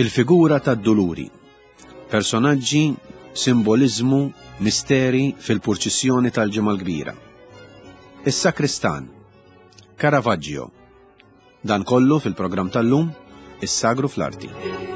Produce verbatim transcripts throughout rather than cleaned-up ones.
Il-figura tad-Duluri. Personaġġi, simbolizmu, misteri fil-purċissjoni tal-ġimgħa l-kbira. Is-sakristan. Caravaggio. Dan kollu fil-programm tal-lum, is-sagru fl-arti.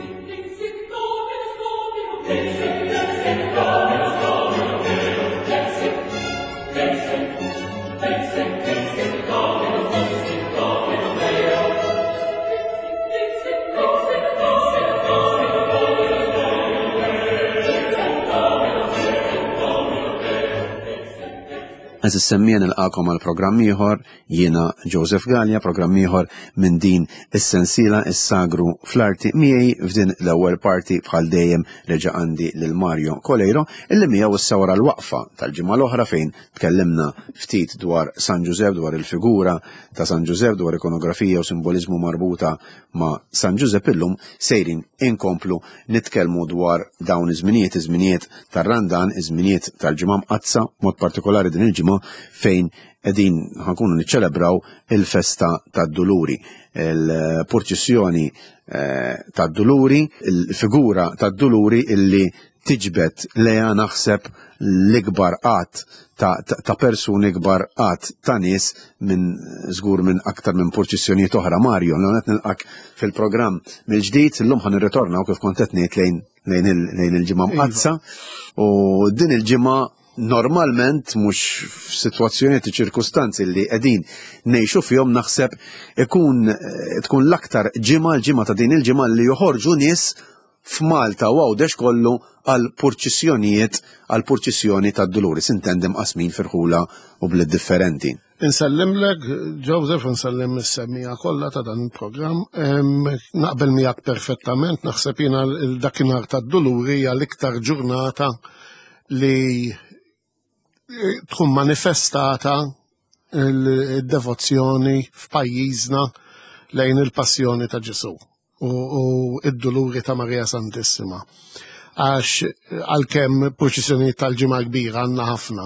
Għaz s-semmien il-għakom għal-programm ieħor, jiena Joseph Gallia, programm ieħor minn din is-sensiela is-sagru fl-arti miegħi f'din l-ewwel parti bħal dejjem reġa' għandi lil Mario Colejro, illi miegħu issawra l-waqfa tal-ġimgħa l-oħra fejn tkellimna ftit dwar San Giuseppe, dwar il-figura ta' San Giuseppe, dwar ikonografija u simbolizmu marbuta ma' San Giuseppe. Illum sejrin inkomplu nitkellmu dwar dawn iż-żminijiet, iż-żminijiet tar-Randan, iż-żminijiet tal-ġimgħa mqazza, mod partikolari din il-ġimgħa fejn qegħdin ħankunu niċċelebraw il-festa tad-Duluri, il-purċissjoni tad-Duluri, il-figura tad-Duluri illi tiġbed leja naħseb l-ikbar qatt ta' persuni ikbar qatt ta' nies minn żgur minn aktar minn purċissjonijiet oħra. Mario, qed nilqak fil-programm mill-ġdid, illum ħan nirritornaw kif kont qed ngħid lejn lejn il-ġimgħa mqazza u din il-ġimgħa normalment mhux f'sitwazzjonijiet u ċirkustanzi li qegħdin ngħixu fihom naħseb ikun tkun l-aktar ġimgħa l-ġimgħa ta' din il-ġimgħa li joħorġu nies f'Malta u għawdex kollu għal purċissjonijiet għal purċissjoni tad-Duluri. Sintendem qasmin firħula u blid differenti. Insellimlek, Joseph, insellim is-semmija kollha ta' dan il-programm. Naqbel miegħek perfettament, naħseb jiena dakinhar tad-Duluri hija l-iktar ġurnata li tkun manifestata il-devozzjoni f'pajjiżna lejn il-passjoni ta' Ġesu u id-Duluri ta' Marija Santissima. Għax għalkemm purċissjonijiet tal-ġimgħa kbira għandna ħafna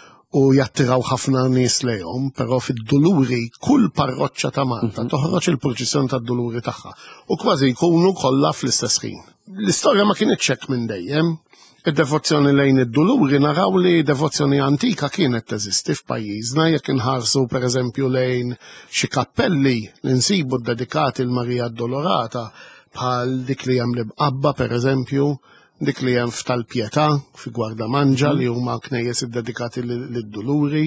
u jattiraw ħafna nies lejhom, però fid-Duluri kull parroċċa ta' Malta toħroġ il-purċissjoni tad-Duluri tagħha u kważi jkunu kollha fl-istess ħin. L-istorja ma kienitx hekk minn dejjem. Id-devozzjoni lejn id-Duluri naraw li devozzjoni antika kienet teżisti f'pajjiżna jekk inħarsu pereżempju lejn xi kappelli li nsibu dedikati l Marija Addolorata bħal dik li hemm l-Ibqabba pereżempju, dik li hemm f'Tal-Pjetà fi Gwardamanġa li huma knejjes iddedikati lid-Duluri.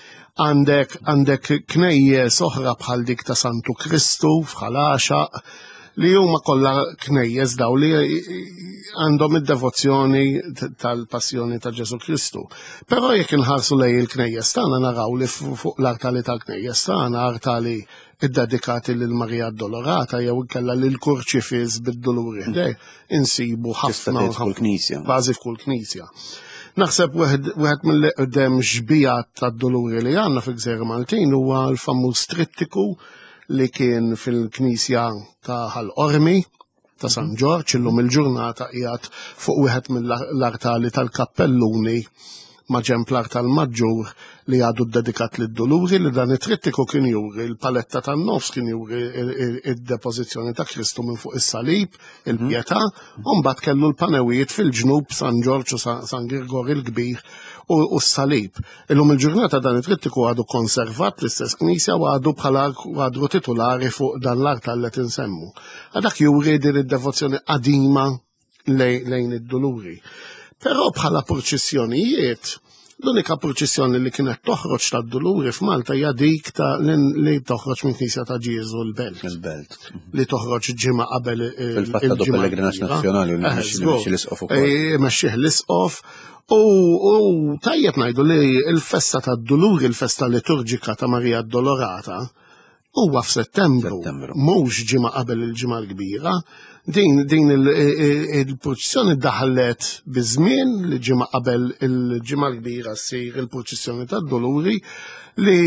Għandek għandek knejjes oħra bħal dik ta' Santu Kristu f'Ħalaxaq li huma kollha knejjes daw li għandhom id-devozzjoni tal-passjoni ta' Ġesu Kristu. Però jekk inħarsu lej il-knejjes tagħna naraw li fuq l-artali tal-knejjes tagħna artali iddedikati lil Marija Addolorata jew inkella lil Kurċifiż bid-Duluri ħdej insibu ħafna kważi f'kull knisja. Naħseb wieħed mill-qdem xbijat tad-Duluri li għandna fil-Gżejjer Maltin huwa l-famuż trittiku li kien fil-Knisja ta' Ħal-Qormi ta' San Ġorġ, illum il-ġurnata qiegħed fuq wieħed mill-artali tal-Kappelluni ma' ġenb l-artal Maġġur li għadu dedikat lid-Duluri li dan it-trittiku kien juri l-paletta tan-nofs kien juri id-depożizzjoni ta' Kristu minn fuq is-salib, il-Pjetà, u mbagħad kellu l-panewijiet fil-ġnub San Ġorġ u San Grigorju l-Kbir u s-salib. Illum il-ġurnata dan it-trittiku għadu konservat l-istess knisja u għadu bħala għadu titolari fuq dan l-artal li tinsemmu. Għadak juri din id-devozzjoni qadima lejn id-Duluri. Però bħala purċissjonijiet, l-unika purċissjoni li kienet toħroġ tad-Duluri f'Malta hija dik ta' li toħroġ minn Knisja ta' Ġiesu l-Belt. Il-Belt. Li toħroġ ġimgħa qabel il-ġimgħa pellegrinaġġ nazzjonali u mexxih l-isqof ukoll. Mexxih l-isqof. U tajjeb ngħidu li l-festa tad-Duluri, il-festa liturġika ta' Marija Addolorata, huwa f'Settembru, mhux ġimgħa qabel il-ġimgħa l-kbira. Din din il-purċissjoni daħlet biżmien li ġimgħa qabel il-ġimgħa l-kbira ssir il-purċissjoni tad-Duluri li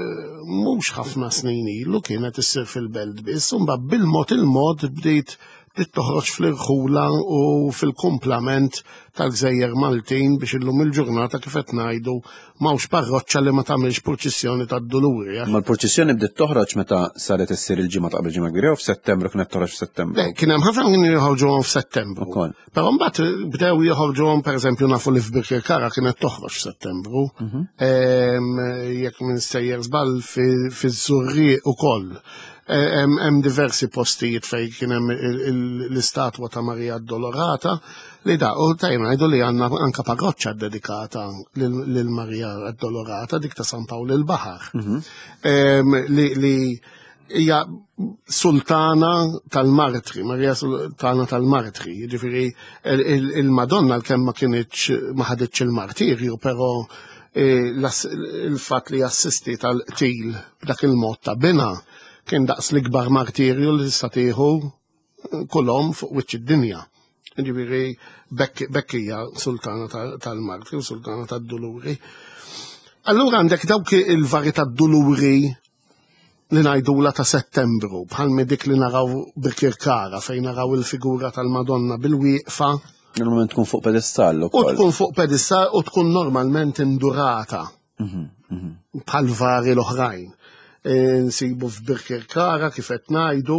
mhux ħafna snin ilu kienet issir fil-Belt biss, u mbagħad bil-mod il-mod bdiet li toħroġ fl-irħula u fil-kumplament tal-Gżejjer Maltin biex illum il-ġurnata kif qed ngħidu m'hawnx parroċċa li ma tagħmilx proċessjoni tad-Duluri. Ma l-proċessjoni bdiet toħroġ meta saret issir il-ġimgħa ta' qabel ġimgħa kbira u f'Settembru kienet toħroġ f'Settembru. Le, kien hemm ħafna kien joħorġuhom f'Settembru. Però mbagħad bdew joħorġuhom pereżempju nafu li f'Birkirkara kienet toħroġ f'Settembru. Jekk minn stejjer żball fiż-Żurrieq ukoll. Hemm diversi postijiet fejn kien hemm l-istatwa ta' Marija Addolorata li da u tajna ngħidu li għandna anke parroċċa dedikata lil Marija Addolorata dik ta' San Pawl il-Baħar. Li hija sultana tal-Martri, Marija Sultana tal-Martri, jiġifieri il-Madonna l-kemm ma kienitx ma ħaditx il-martirju, però il-fatt li assisti tal-qtil b'dak il-mod ta' bina kien daqs l-ikbar martirju li tista' tieħu kulhom fuq wiċċ id-dinja. Jiġifieri bekk hija sultana tal-Martri u sultana tad-Duluri. Allura għandek dawk il-vari tad-Duluri li ngħidula ta' Settembru, bħal dik li naraw Birkirkara fejn naraw il-figura tal-Madonna bil-wieqfa. Normalment tkun fuq pedestal U tkun fuq pedestal u tkun normalment indurata bħal vari l-oħrajn. Nsibu f'Birkirkara kif qed ngħidu,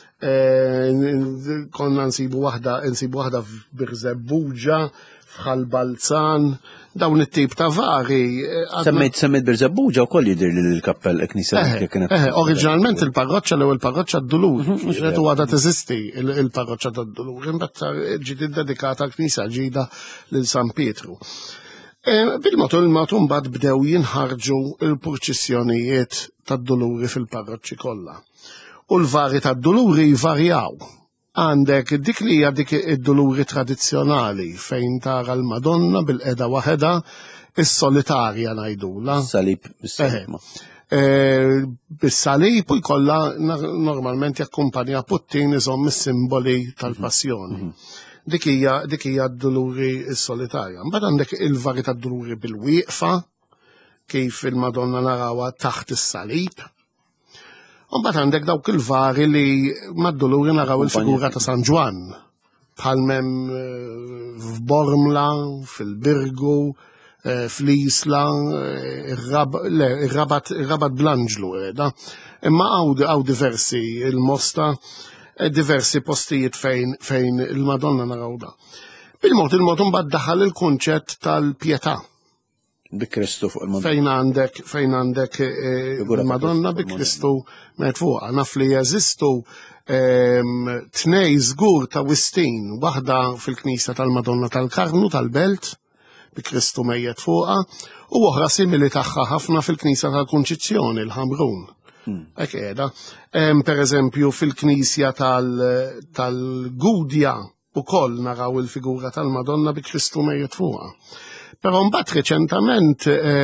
konna nsibu waħda nsibu waħda f'Birzebbuġa, f'Ħalbalzan, dawn it-tip ta' vari. Semmejt semmejt Birzebbuġa wkoll jidher li l-kappell knisja kienet. Oriġinalment il-parroċċa l-ewwel parroċċa d-Dulur, qed għadha teżisti il-parroċċa tad-Dulur, imbagħad ġiet iddedikata l-Knisja ġdida lil San Pietru. Bil-mod il-mod mbagħad bdew jinħarġu l-purċissjonijiet tad-Duluri fil-parroċċi kollha. U l-vari tad-Duluri jvarjaw. Għandek dik li hija dik id-Duluri tradizzjonali fejn tara l-Madonna bil-qeda waħedha is-solitarja ngħidula. Salib bis-salib. Bis-salib u jkollha normalment jakkumpanja puttin iżomm is-simboli tal-passjoni. Dik hija dik hija d-Duluri s-solitarja. Mbagħad għandek il-vari tad-Duluri bil-wieqfa kif il-Madonna narawha taħt is-salib. U mbagħad għandek dawk il-vari li mad-Duluri naraw il-figura ta' San Ġwan bħal m'hemm f'Bormla, fil-Birgu, fl-Isla, ir-Rabat Blanġlu qiegħda. Imma hawn diversi il-Mosta diversi postijiet fejn fejn il-Madonna naraw da. Bil-mod il-mod mbagħad daħal il-kunċett tal-pjetà. Bi Kristu fuq il-Madonna. Fejn għandek fejn għandek il-Madonna bi Kristu mejt fuqha. Naf li jeżistu tnej żgur ta' wistin, waħda fil-Knisja tal-Madonna tal-Karnu tal-Belt bi Kristu mejjed fuqha u oħra simili tagħha ħafna fil-Knisja tal-Kunċizzjoni l-Ħamrun. Ek qiegħda. Per eżempju fil-Knisja tal-Gudja ukoll naraw il-figura tal-Madonna bi Kristu mejjed fuqha. Però mbagħad reċentament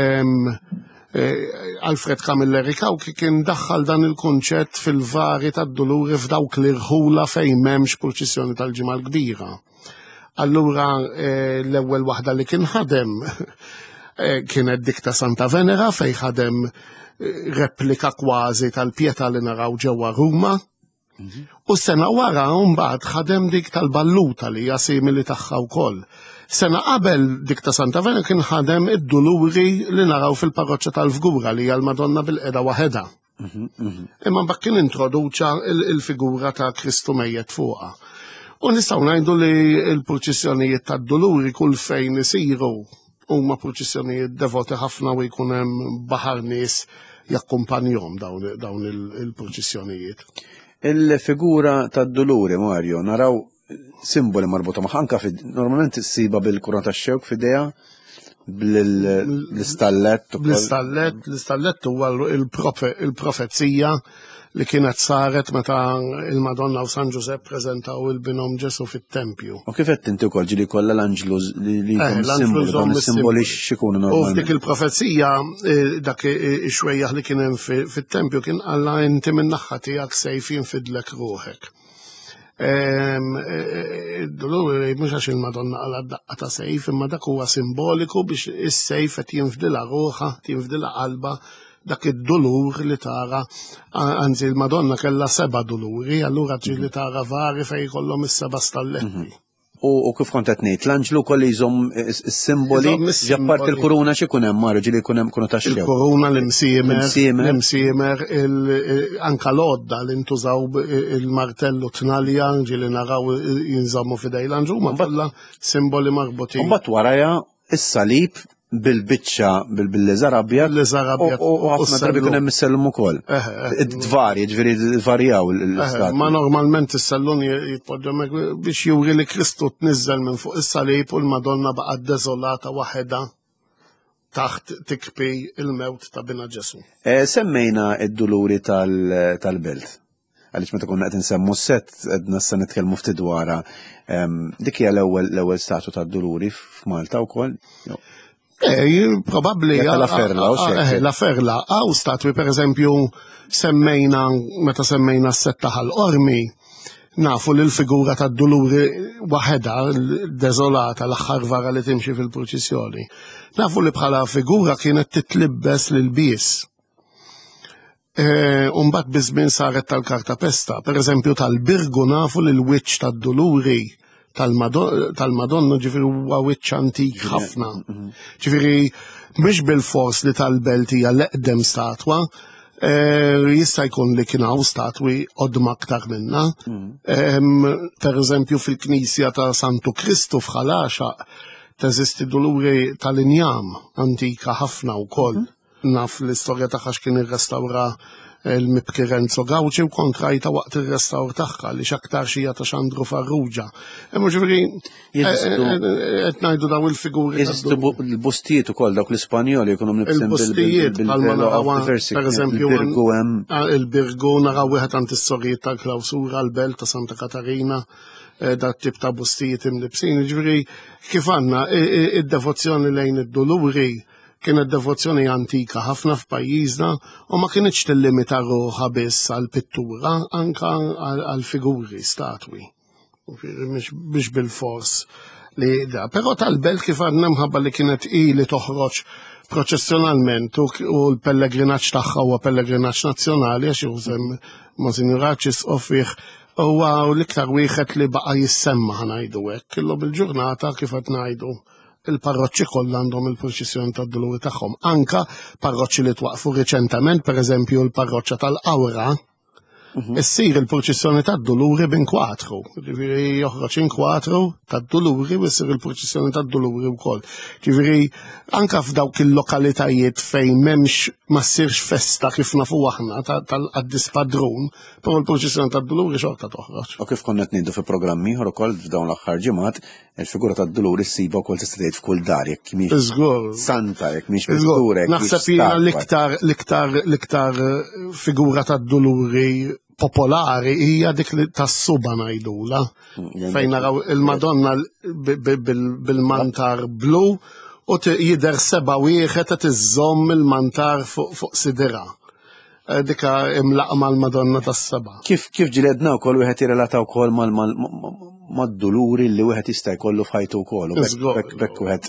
Alfred Camilleri Kawki kien daħħal dan il-kunċett fil-vari tad-Duluri f'dawk l-irħula fejn m'hemmx purċissjoni tal-ġimgħa l-kbira. Allura l-ewwel waħda li kien ħadem kienet dik ta' Santa Venera fejn ħadem replika kważi tal-pjetà li naraw ġewwa Ruma. U sena wara mbagħad ħadem dik tal-Balluta li hija simili tagħha wkoll. Sena qabel dik ta' Santa Venera kien ħadem id-Duluri li naraw fil-parroċċa tal-Fgura li hija l-Madonna bil-qeda waħedha. Imma mbagħad kien introduċa il-figura ta' Kristu mejjed fuqha. U nistgħu ngħidu li l-purċissjonijiet tad-Duluri kull fejn isiru huma purċissjonijiet devoti ħafna u jkun hemm baħar nies jakkumpanjhom dawn il-purċissjonijiet. Il-figura tad-Duluri, Mario, naraw simboli marbuta magħha anke normalment issiba bil-Kurna tax-Xewk f'idejha bl-istallett. Bl-istallett, l-istallett huwa il-profezija li kienet saret meta il-Madonna u San Giuseppe preżentaw il-binom Ġesu fit-Tempju. U kif qed inti wkoll ġieli kollha l-anġlu li jkun simboli x'ikunu normalment. U f'dik il-profezija dak ix-xwejjaħ li kien hemm fit-Tempju kien Alla inti minn naħa tiegħek sejf jinfidlek ruħek. Duluri mhux għax il-Madonna għal daqqa ta' sejf, imma dak huwa simboliku biex is-sejf qed jinfdilha ruħha, jinfdilha qalba dak id-dulur li tara, anzi l-Madonna kellha seba' duluri, allura ġieli tara vari fejn jkollhom is-seba' stalletti. U kif kont qed ngħid, l-anġlu kolli jżomm is-simboli ġappart il-kuruna x'ikun hemm mara ġieli jkun hemm kunu taxxew. Il-kuruna l-imsiemer, l-imsiemer, anka l-odda li ntużaw il-martellu tnalja ġieli naraw jinżammu fidej l-anġlu ma kollha simboli marbutin. Mbagħad warajja is-salib bil-biċċa bil-leżar abjad. Leżar abjad. U ħafna drabi jkun hemm is-sellum ukoll. Dvarji, ġifieri varjaw l-istat. Ma normalment is-sellun jitpoġġa biex juri li Kristu tniżżel minn fuq is-salib u l-Madonna baqgħet deżolata waħedha taħt tikpi il-mewt ta' bina Ġesu. Semmejna id-duluri tal-belt. Għaliex meta konna qed insemmu s-sett qedna issa nitkellmu ftit dwarha. Dik hija l-ewwel statu tad-duluri f'Malta wkoll. Eh, probabli. La Ferla, u xejn. La Ferla, għaw statwi per eżempju semmejna, meta semmejna s-setta ħal-qormi, nafu li l-figura ta' duluri waħeda, dezolata, l-axħar vara li timxi fil-proċessjoni. Nafu li bħala figura kienet titlibbes l-bis. Umbat bizmin saret tal-karta pesta, per eżempju tal-Birgu nafu li l-wiċċ ta' duluri tal-Madonna ġifiri huwa wiċċ antik ħafna. Ġifiri mhux bil-fors li tal-belt hija l-eqdem statwa, jista' jkun li kien hawn statwi qodma aktar minna. Per eżempju fil-Knisja ta' Santu Kristu f'Ħalaxa teżisti duluri tal-injam antika ħafna wkoll. Naf l-istorja tagħha x'kien irrestawra il-Mibki Renzo Gawċi u kontrajta waqt il-restawr tagħha li x'aktar xija ta' Xandru Farrugia. Imma ġifieri qed ngħidu daw il-figuri. Jeżistu l-bustijiet ukoll dawk l-Ispanjoli jkunu nibsem il-bustijiet bħalma naraw pereżempju il-Birgu naraw wieħed għand is-sorrijiet tal-klawsura l-belt ta' Santa Katarina dat tip ta' bustijiet imlibsin. Ġifieri kif għandna id-devozzjoni lejn id-duluri kienet devozzjoni antika ħafna f'pajjiżna u ma kienx tillimita ruħha biss għall-pittura anke għall-figuri statwi. Biex bil-fors li da. Però tal-belt kif għadna mħabba li kienet ili toħroġ proċessjonalment u l-pellegrinaġġ tagħha huwa pellegrinaġġ nazzjonali għax jużem Monsignor offih huwa l-iktar wieħed li baqa' jissemma ħanajdu hekk. Illum il-ġurnata kif qed ngħidu il-parroċċi kollha għandhom il-proċessjoni tad-duluri tagħhom. Anka parroċċi li twaqfu riċentement, pereżempju l-parroċċa tal-Awra, issir il-proċessjoni tad-duluri b'inkwatru. Ġifieri joħroġ inkwatru tad-duluri u ssir il-proċessjoni tad-duluri wkoll. Ġifieri anke f'dawk il-lokalitajiet fejn m'hemmx ma ssirx festa kif nafu aħna tal-qaddis padrun, però l-proċessjoni tad-duluri xorta toħroġ. U kif konna qed ngħidu fi programmi ieħor ukoll f'dawn l-aħħar ġimgħat, il-figura tad-duluri ssiba wkoll tista' tgħid f'kull dar jekk mhix santa jekk mhix figura. Naħseb jiena l-iktar l-iktar l-iktar figura tad-duluri popolari hija dik li tas-suba ngħidula. Fejn naraw il-Madonna bil-mantar blu u jidher seba' wieħed qed iżomm il-mantar fuq sidera. Dika imlaqma l-Madonna tas-seba'. Kif kif ġiledna wkoll wieħed jirrelata wkoll mad-duluri li wieħed jista' jkollu f'ħajtu wkoll. Bekk wieħed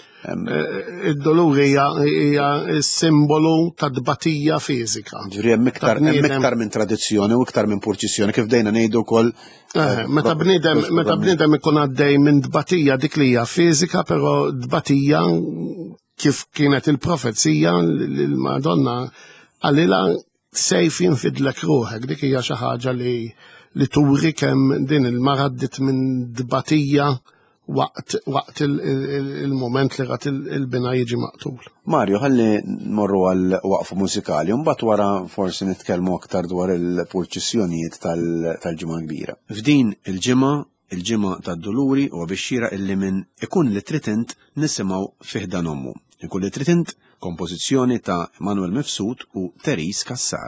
id-duluri hija simbolu ta' dbatija fiżika. Ġifieri hemm iktar hemm iktar minn tradizzjoni u iktar minn purċissjoni kif dejna ngħidu wkoll. Meta bniedem meta bniedem ikun għaddej minn dbatija dik li hija fiżika, però dbatija kif kienet il-profezija l-Madonna għalilha sejf jinfidlek ruħek, dik hija xi ħaġa li li turi kemm din il-mara għaddiet minn dbatija waqt waqt il-moment li għat il-bina jiġi maqtul. Mario, ħalli morru għal waqfu mużikali, mbagħad wara forsi nitkellmu aktar dwar il-purċissjonijiet tal-ġimgħa kbira. F'din il-ġimgħa, il-ġimgħa tad-duluri huwa bixxira illi minn ikun li tritint nisimgħu fih dan ommu. Ikun li tritint kompożizzjoni ta' Manuel Mifsud u Teris Kassar.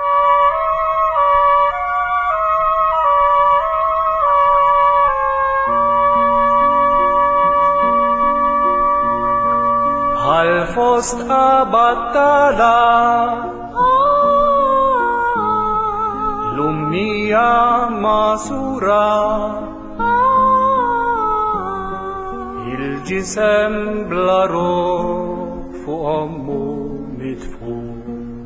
Al-fost abattala L-ummija masura Il-ġisem bla ruħ fuq ommu mitfu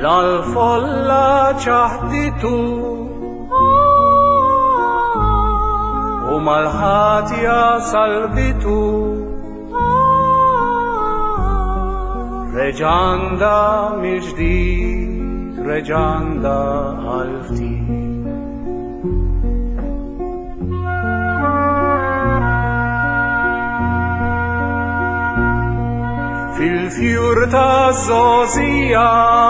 l-alfolla ċaħditu u mal-ħatja salbitu reġanda mill-ġdid, reġanda għal-ftit. Fil-fjur ta' zozija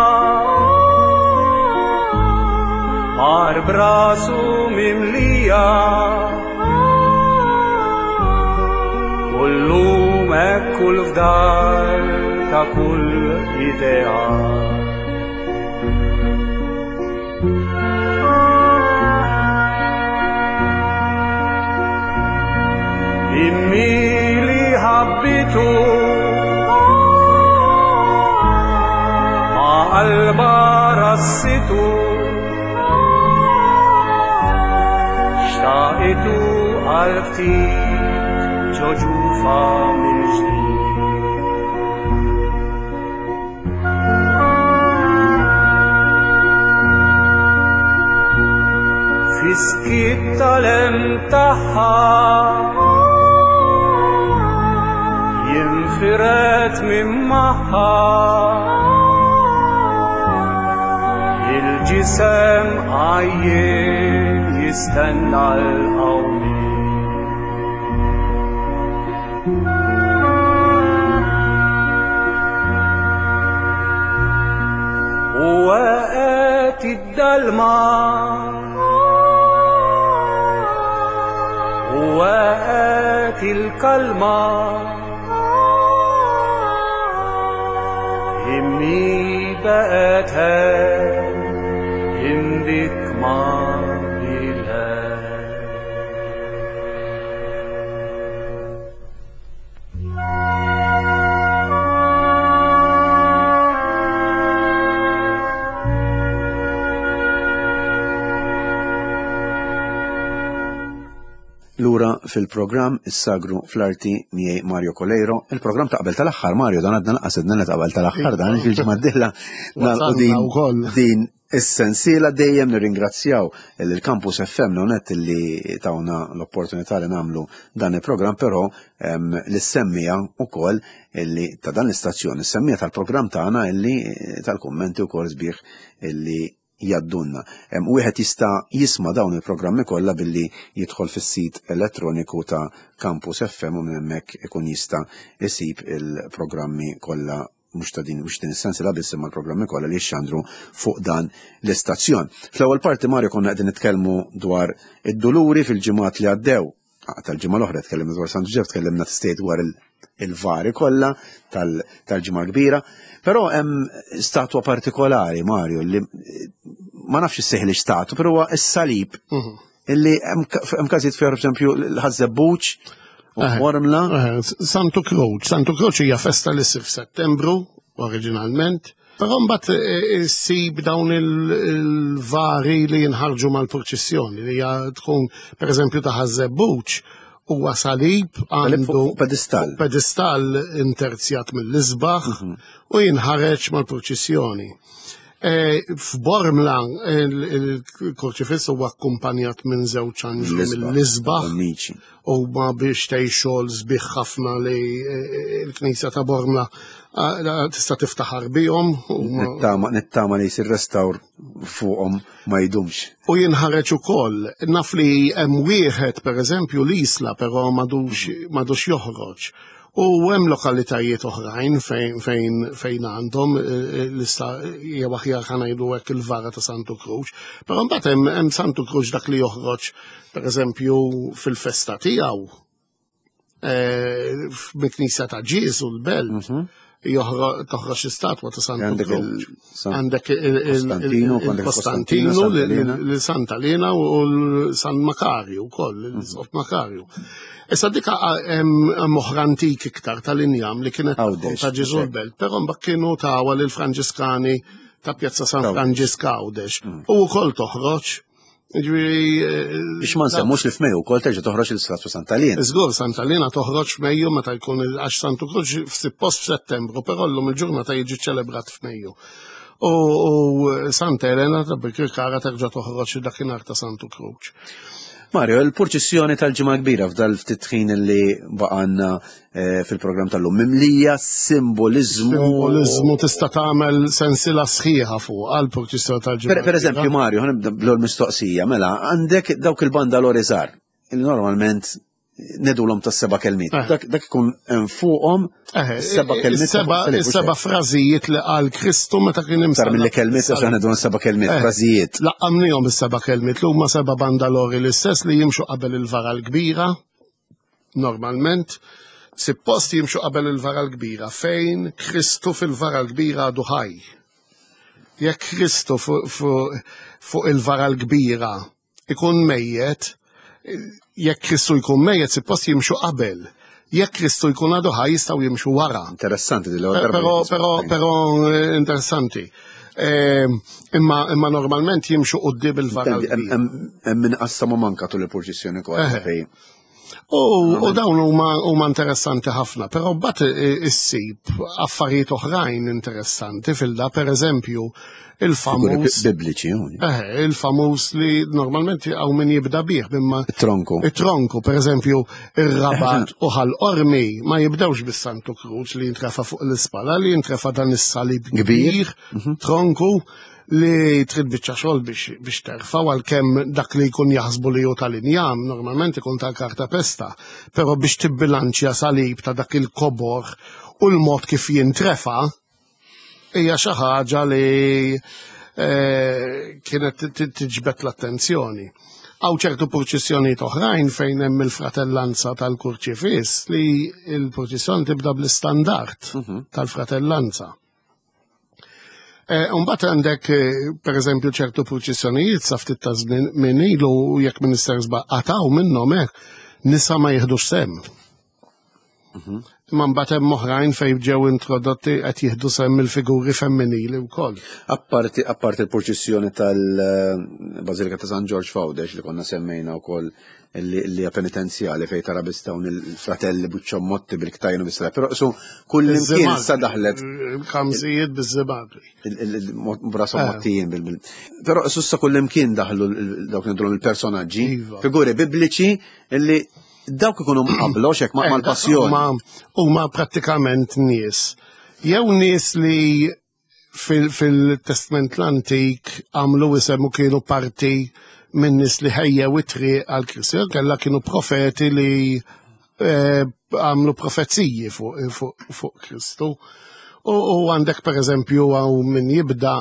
mar brasu mimlija kullum ek kull fdal ta' kull idea. Immi li ħabbitu qalba rassitu xtaqitu għal-ftit ġoġufa mill-ġdid. Fiskit tal-em taħħa jinfiret minn maħħa il-ġisem għajjen jistenna l-qawmi. U għet id-dalma u għet il-kalma immi baqet dik ma Lura fil-programm is-sagru fl-arti miegħi Mario Colleiro. Il-programm ta' qabel tal-aħħar Mario dan għadna naqasidna ta' qabel tal-aħħar dan il-ġimgħa d-dieħla din din is-sensiela dejjem nirringrazzjaw il-Campus F M nonet li tawna l-opportunità li nagħmlu dan il-programm, però l-semmija wkoll illi ta' dan l-istazzjoni, is-semmija tal-programm tagħna illi tal-kummenti wkoll sbieħ illi jaddunna. Wieħed jista' jisma' dawn il-programmi kollha billi jidħol fis-sit elettroniku ta' Campus F M u minn hemmhekk ikun jista' isib il-programmi kollha mux ta' din, mux din is-sensiela biss imma l-programmi kollha li jxandru fuq dan l-istazzjon. Fl-ewwel parti Mario konna qegħdin nitkellmu dwar id-duluri fil-ġimgħat li għaddew. Tal-ġimgħa l-oħra tkellimna dwar Santu Ġew, tkellimna stejt dwar il-vari kollha tal-ġimgħa kbira, però hemm statwa partikolari Mario li ma nafx issejħli statu, però huwa s-salib illi hemm każijiet fejn pereżempju l-ħażebbuċ Wormla. Santu Croce. Santu Croce hija festa li ssir f'Settembru oriġinalment, però mbagħad issib dawn il-vari li jinħarġu mal-proċessjoni li hija tkun pereżempju ta' ħażebbuċ huwa salib għandu pedestal pedestal interzjat mill-isbaħ u jinħareġ mal-proċessjoni. F'Bormla il-Kroċifiss huwa akkumpanjat minn żewġ anġli mill-isbaħ u ma biex tgħixol sbieħ ħafna li l-Knisja ta' Bormla tista' tiftaħar bihom. Nittama li jsir restawr fuqhom ma jdumx. U jinħareġ ukoll. Naf li hemm wieħed pereżempju l-Isla però m'għadux joħroġ. U hemm lokalitajiet oħrajn fejn fejn fejn għandhom jew aħjar ħa ngħidu hekk il-vara ta' Santu Croce, però mbagħad hemm hemm Santu Croce dak li joħroġ pereżempju fil-festa tiegħu mill-Knisja ta' Ġiesu l-Belt toħroġ istatwa ta' Santu Croce. Għandek il-Kostantinu, l-Santa Lena u l-San Makarju wkoll, l-Sot Makarju. Issa dik hemm oħra antik iktar tal-injam li kienet ta' Ġiesu l-Belt, però mbagħad kienu tawha lil Franġiskani ta' Pjazza San Franġisk Għawdex. U wkoll toħroġ. Biex ma nsemmux li f'Mejju wkoll terġa' toħroġ il-Statwa Santa Lena. Żgur Santa Lena toħroġ f'Mejju meta jkun għax Santu Croce f'Sippost f'Settembru, però llum il-ġurnata jiġi ċelebrat f'Mejju. u Santa Elena ta' Birkirkara terġa' toħroġ dakinhar ta' Santu Kruċ. Mario, il-purċissjoni tal-ġimgħa kbira f'dal ftit ħin li baqanna fil-programm tal-lum mimlija simbolizmu. Simbolizmu tista' tagħmel sensiela sħiħa fuq għall-purċissjoni tal-ġimgħa. Per eżempju, Mario, ħanibda bl-mistoqsija, mela, għandek dawk il-banda l-oriżar, il normalment nedulhom tas seba' kelmiet. Dak ikun hemm fuqhom seba' kelmiet. Seba' frażijiet li qal Kristu meta kien hemm. Sar milli kelmiet għax nedulhom seba' kelmiet, frażijiet. Laqqamnihom is-seba' kelmiet li huma seba' bandalori l-istess li jimxu qabel il-vara l-kbira. Normalment, suppost jimxu qabel il-vara l-kbira fejn Kristu fil-vara l-kbira għadu ħaj. Jekk Kristu fuq il-vara l-kbira ikun mejjet, jekk Kristu jkun mejjed suppost jimxu qabel. Jekk Kristu jkun għadu ħaj jistgħu jimxu wara. Interessanti di l Però però però interessanti. Imma imma normalment jimxu quddiem il-vara l-kbira. Hemm min qassama manka tul il-purċissjoni kollha fejn. U dawn huma interessanti ħafna, però mbagħad issib affarijiet oħrajn interessanti fil-da, pereżempju il-famuż bibliċi. Il-famuż li normalment hawn min jibda bih imma it-tronku. It-tronku, pereżempju ir-rabat u ħall-qormi ma jibdewx bis-Santu Kruċ li jintrefa fuq l-ispalla li jintrefa dan is-salib kbir, tronku li trid biċċa xogħol biex terfa' għalkemm dak li jkun jaħsbu li hu tal-injam normalment ikun tal-karta pesta, però biex tibbilanċja salib ta' dak il-kobor u l-mod kif jintrefa' hija xi ħaġa li kienet tiġbed l-attenzjoni. Hawn ċertu purċissjonijiet oħrajn fejn hemm il-fratellanza tal-Kurċifiss li l-purċissjoni tibda bl-istandard tal-fratellanza. Unbat għandek, per eżempju, ċertu purċissjonijiet sa ftit ta' żmien minn ilu jekk Minister Sba' għataw minnhom hekk nisa ma jieħdux sem. Imma mbagħad hemm oħrajn fejn ġew introdotti qed jieħdu sem il-figuri femminili wkoll. Apparti apparti l-purċissjoni tal-Bażilika ta' San George Fawdex li konna semmejna wkoll li hija penitenzjali fejn tara biss dawn il-fratelli buċċhom motti bil-ktajnu bis-sra. Però su kull imkien sa daħlet il-kamsijiet biż-żibagri. Brasom mottijin bil. Però sussa kull imkien daħlu dawk nidhom il-personaġġi, figuri bibliċi illi dawk ikunu mqabblox hekk mal-passjoni. Huma prattikament nies. Jew nies li fil-Testament l-Antik għamlu isem u kienu parti minn nies li ħejjew it-triq għal Kristu, kellha kienu profeti li għamlu profezziji fuq Kristu. U għandek per eżempju għaw min jibda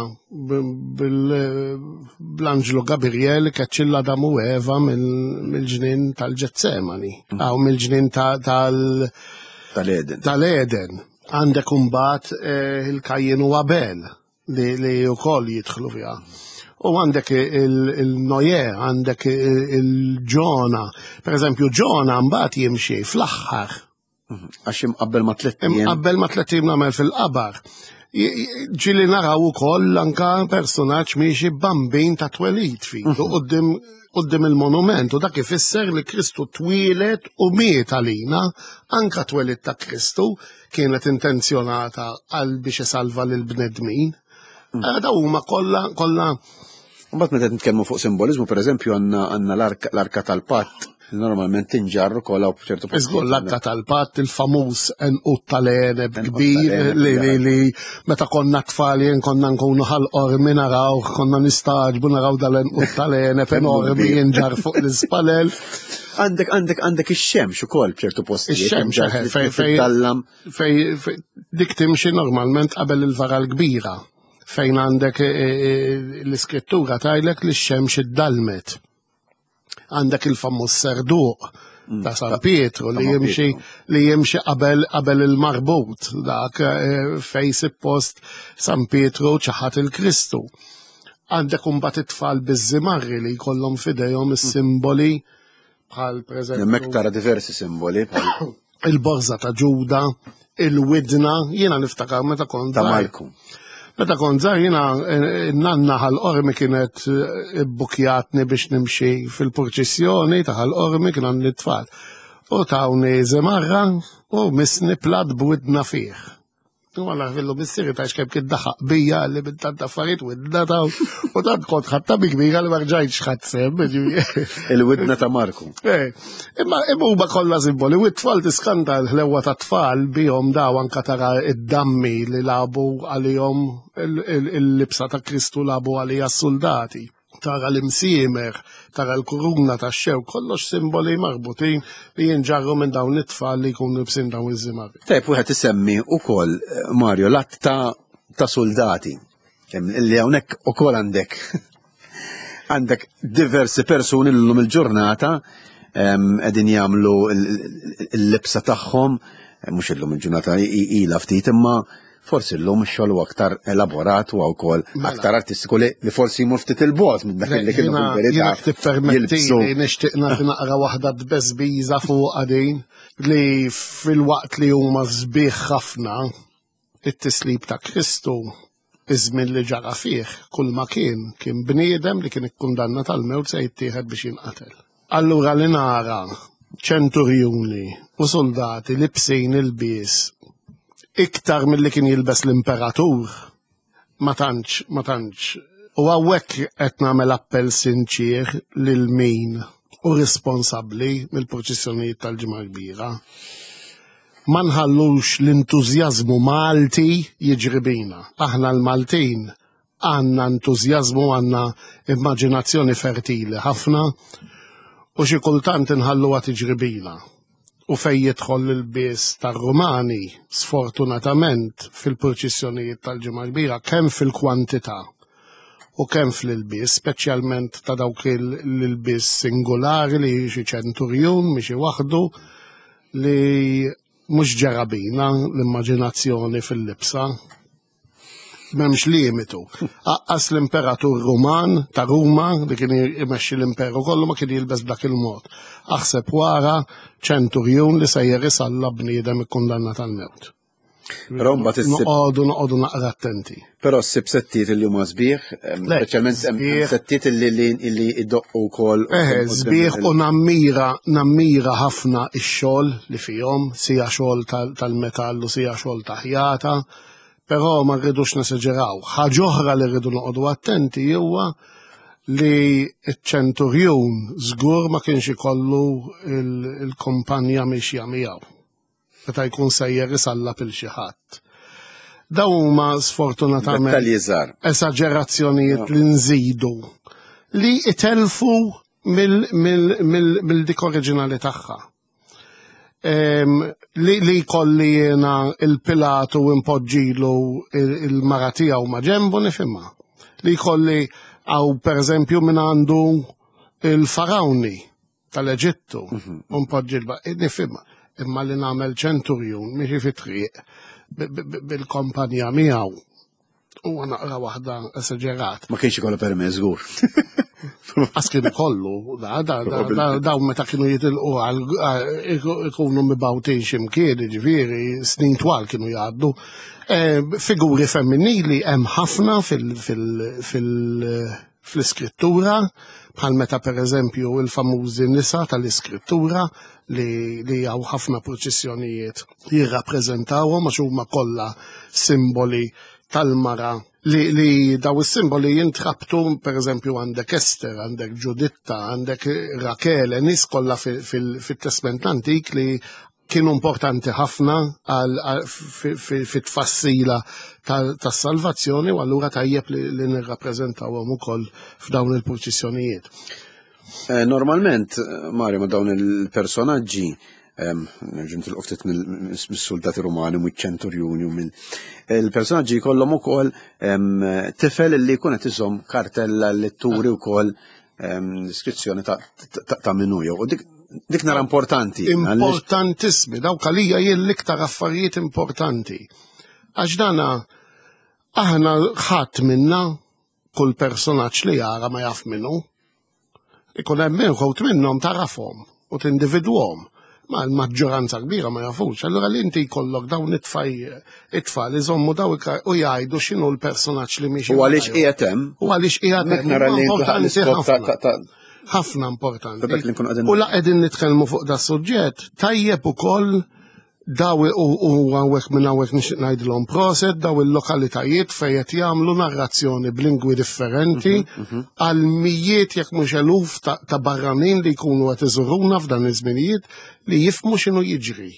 bl-Anġlu Gabriel keċċilla Adamu u Eva mill-ġnien tal-Ġetsemani, għaw mill-ġnien tal-Eden. Għandek umbat il-Kajjen u Abel li u koll jidħlu fija. U għandek il-Noje, għandek il-Ġona. Per eżempju, Ġona mbagħad jimxi fl-aħħar. Għax imqabbel ma tlettim. Imqabbel ma tlettim nagħmel fil-qabar. Ġili naraw ukoll anka personaġġ miexi bambin ta' twelid fi. Qudiem il-monument u dak ifisser li Kristu twilet u miet għalina, anka twelid ta' Kristu kienet intenzjonata għal biex isalva lil bnedmin. Da huma kollha kollha. Mbagħad meta nitkellmu fuq simbolizmu, pereżempju għandna l-arka tal-Patt, normalment tinġarru kollha b'ċertu post. Iżgur l-arka tal-Patt, il-famuż enqut tal-Eneb kbir li meta konna tfal jien konna nkunu ħall-qormi naraw, konna nistaġbu naraw dal-enqut tal-Eneb enormi jinġar fuq l-ispalel. Għandek għandek għandek ix-xemx ukoll b'ċertu posti. Ix-xemx fej dik timxi normalment qabel il-vara l-kbira. Fejn għandek l-iskrittura tajlek li x-xemx id-dalmet. Għandek il-famuż serduq ta' San Pietru li jimxi li jimxi qabel il-marbut dak fejn suppost San Pietru ċaħat il-Kristu. Għandek imbagħad it-tfal biż-żimarri li jkollhom f'idejhom is-simboli bħal pereżempju. Hemmhekk tara diversi simboli bħal il-borża ta' Ġuda, il-widna, jiena niftakar meta kont ta' Malku. Meta kont żgħar jiena n-nanna ħall-qormi kienet ibbukjatni biex nimxi fil-purċissjoni ta' ħall-qormi kien għandi tfal. U tawni żimarra u misni plat b'widna fih. Għalla fillu bis-siri ta' xkeb kid-daħaq bija li bint affarijiet widna ta' u tant kont ħatta bi kbira li ma rġajtx ħadsem. Il-widna ta' Marku. Imma imma huma kollha simboli, u t-tfal tiskanta l-ħlewwa ta' tfal bihom daw anka tara id-dammi li labu għalihom il-libsa ta' Kristu labu għalija s-soldati. Tara l-imsiemer, tara l-kuruna ta' xew, kollox simboli marbutin li jinġarru minn dawn it-tfal li jkunu bsin dawn iż-żimar. Tajb, wieħed isemmi wkoll Mario l-att ta' ta' soldati. Li hawnhekk ukoll għandek għandek diversi persuni llum il-ġurnata qegħdin jagħmlu l-libsa tagħhom, mhux illum il-ġurnata ilha ftit imma forsi l-lum xogħol aktar elaborat u wkoll aktar artistiku li forsi jmur ftit il-bot minn dak li kienu fil-verità. Jien tippermetti li nixtieq naqra waħda tbeżbiża fuq din li fil-waqt li huma sbieħ ħafna it-tislib ta' Kristu iż-żmien li ġara fih kull ma kien kien bniedem li kien ikkundannat tal-mewt se jittieħed biex jinqatel. Allura li nara ċenturjuni u soldati li bsejn il-bies iktar mill-li kien jilbes l-imperatur, ma tantx, ma tantx. U għawek qed nagħmel appell sinċir lil min u responsabbli mill-proċessjonijiet tal-ġimgħa kbira. Ma nħallux l-entużjażmu Malti jiġri bina. Aħna l-Maltin għandna entużjażmu, għandna immaġinazzjoni fertili ħafna u xi kultant inħalluha tiġri bina. U fej jidħol il-bies tar-Rumani, sfortunatament fil-proċessjonijiet tal-ġimgħa kbira, kemm fil-kwantità u kemm fil-bies, speċjalment ta' dawk il-bies singolari li xi ċenturjun mixi waħdu li mhux ġarabina l-immaġinazzjoni fil-libsa. M'hemmx limitu. Aqqas l-imperatur Ruman ta' Ruma li kien imexxi l-imperu kollu ma kien jilbes b'dak il-mod. Aħseb wara ċenturjun li sejjer isalla bniedem ikkundannat tal-mewt. Noqogħdu noqogħdu naqra attenti. Però ssib settiet li huma sbieħ, speċjalment settiet li jdoqqu wkoll. Eħe, sbieħ u nammira nammira ħafna x-xogħol li fihom, sija xogħol tal-metall u sija xogħol ta' ħjata. Però ma rridux neseġeraw. Ħaġa oħra li rridu noqogħdu attenti huwa li ċ-ċenturjun żgur ma kienx ikollu il-kumpanja mixja miegħu. Meta jkun sejjer isallab il xi ħadd. Dawn huma sfortunatament esaġerazzjonijiet li nżidu li itelfu mill-dik oriġinali tagħha. Li li jkolli jiena il-Pilatu impoġġilu il-mara tiegħu ma' ġembu nifhimha. Li jkolli għaw pereżempju min għandu il-Farawni tal-Eġittu impoġġilba nifhimha. Imma li nagħmel ċenturjun mixi fi triq bil-kompanija miegħu huwa naqra waħda esaġerat. Ma kienx ikollu permess żgur. Għas kienu kollu, daw meta kienu jitilqu ikunu mibawtin ximkien, ġifieri, snin twal kienu jgħaddu. Figuri femminili hemm ħafna fil-iskrittura, bħal meta pereżempju il-famużi nisa tal-iskrittura li għaw ħafna proċessjonijiet jirrappreżentawhom għax huma kollha simboli tal-mara li daw is-simboli jintrabtu pereżempju għandek Ester, għandek Ġuditta, għandek Rakele, nies kollha fit-Testament Antik li kienu importanti ħafna fit-tfassila tas-salvazzjoni u allura tajjeb li nirrappreżentawhom ukoll f'dawn il-proċessjonijiet. Normalment, Mario, ma dawn il-personaġġi ġint il-qoftit mis-soldati Rumani u ċenturjuni u il-personaġġi jkollhom ukoll tifel li jkun qed iżomm kartella letturi wkoll diskrizzjoni ta' minnu jew. Dik nara importanti. Importantissimi, dawk għalija jien l-iktar affarijiet importanti. Għax dana aħna ħadd minna kull personaġġ li jara ma jaf minnu. Ikun hemm minħut minnhom tarafhom u tindividwhom. Ma l-maġġoranza kbira ma jafux. Allura li inti jkollok dawn it-tfal iżommu daw u jgħidu x'inhu l-personaġġ li mhix. U għaliex qiegħed hemm. U għaliex qiegħed hemm. Importanti ħafna. Ħafna importanti. U la qegħdin nitkellmu fuq da suġġett tajjeb ukoll daw u għawek minn għawek nixtieq ngħidilhom proset daw il-lokalitajiet fejn qed jagħmlu narrazzjoni b'lingwi differenti għal mijiet jekk mhux eluf ta' barranin li jkunu qed iżuruna f'dan iż-żminijiet li jifhmu x'inhu jiġri.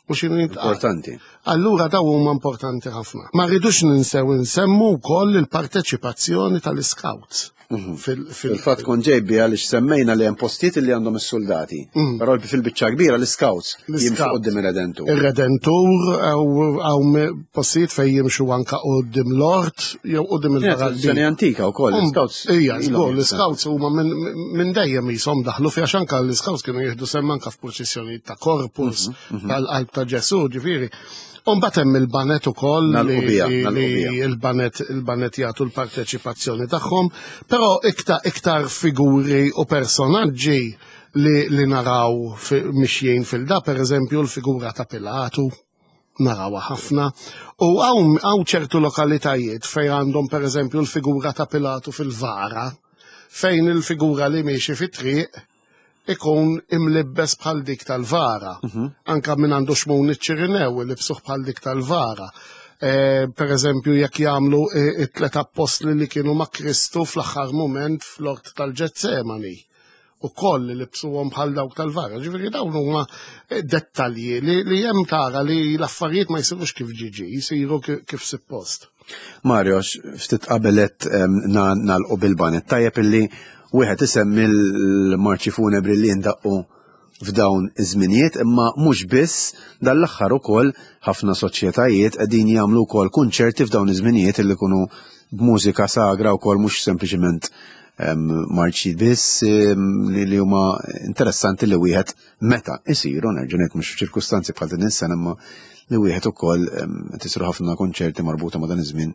Importanti. Allura daw huma importanti ħafna. Ma rridux ninsew insemmu wkoll il-parteċipazzjoni tal-Scouts. Fil-fatt kun ġejbi għaliex semmejna li hemm postijiet li għandhom is-soldati. Però fil-biċċa kbira l-Scouts jimxu qudiem ir-Redentur. Ir-Redentur hawn postijiet fejn jimxu anke qudiem l-Ort jew qudiem il-Paradiż. Seni antika wkoll l-Scouts. Ija, żgur l-Scouts huma minn dejjem ishom daħlu fiha x'anke l-Scouts kienu jieħdu semm anke f'proċessjonijiet ta' Korpus tal-Qalb ta' Ġesu, ġifieri. Umbat hemm il-banet ukoll li il-banet il-banet jagħtu l-parteċipazzjoni tagħhom, però iktar iktar figuri u personaġġi li li naraw mixjin fil-da, pereżempju l-figura ta' Pilatu narawha ħafna, u hawn ċertu lokalitajiet fejn għandhom pereżempju l-figura ta' Pilatu fil-Vara, fejn il-figura li miexi fit-triq ikun imlibbes bħal dik tal-Vara. Anka minn għandu xmun iċ-Ċirinew li bsuħ bħal dik tal-Vara. Per eżempju, jekk jagħmlu it-tlet apostli li kienu ma' Kristu fl-aħħar moment fl-Ort tal-Ġetsemani. U koll li bsuhom bħal dawk tal-Vara. Ġifieri dawn huma dettalji li hemm tara li l-affarijiet ma jsirux kif ġiġi, jsiru kif suppost. Mario, ftit qabelet nagħlqu bil-banet tajjeb illi wieħed isemmi l-marċi funebri li ndaqqu f'dawn iż-żminijiet, imma mhux biss dal-aħħar ukoll ħafna soċjetajiet qegħdin jagħmlu wkoll kunċerti f'dawn iż-żminijiet illi jkunu b'mużika sagra wkoll mhux sempliċement marċi biss li huma interessanti li wieħed meta isiru nerġa' ngħid mhux f'ċirkustanzi bħal din is-sena imma li wieħed ukoll tisru ħafna kunċerti marbuta ma' dan iż-żmien.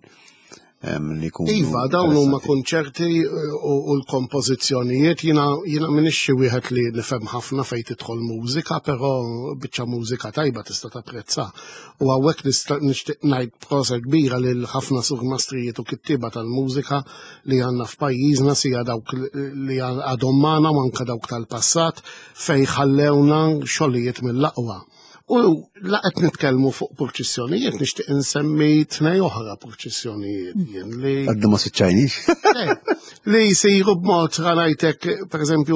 Iva, dawn huma konċerti u l-kompożizzjonijiet jiena m'iniex xi wieħed li nifhem ħafna fejn tidħol mużika, però biċċa mużika tajba tista' tapprezza. U hawnhekk nixtieq ngħid prosa kbira lil ħafna surmastrijiet u kittieba tal-mużika li għandna f'pajjiżna sija dawk li għadhom magħna u anke dawk tal-passat fejn ħallewna xogħlijiet mill-aqwa. U laqet nitkellmu fuq purċissjonijiet, nixtieq insemmi tnej oħra purċissjonijiet jien li. Għadda ma siċċajniex. Li jsiru b'mod ngħidlek pereżempju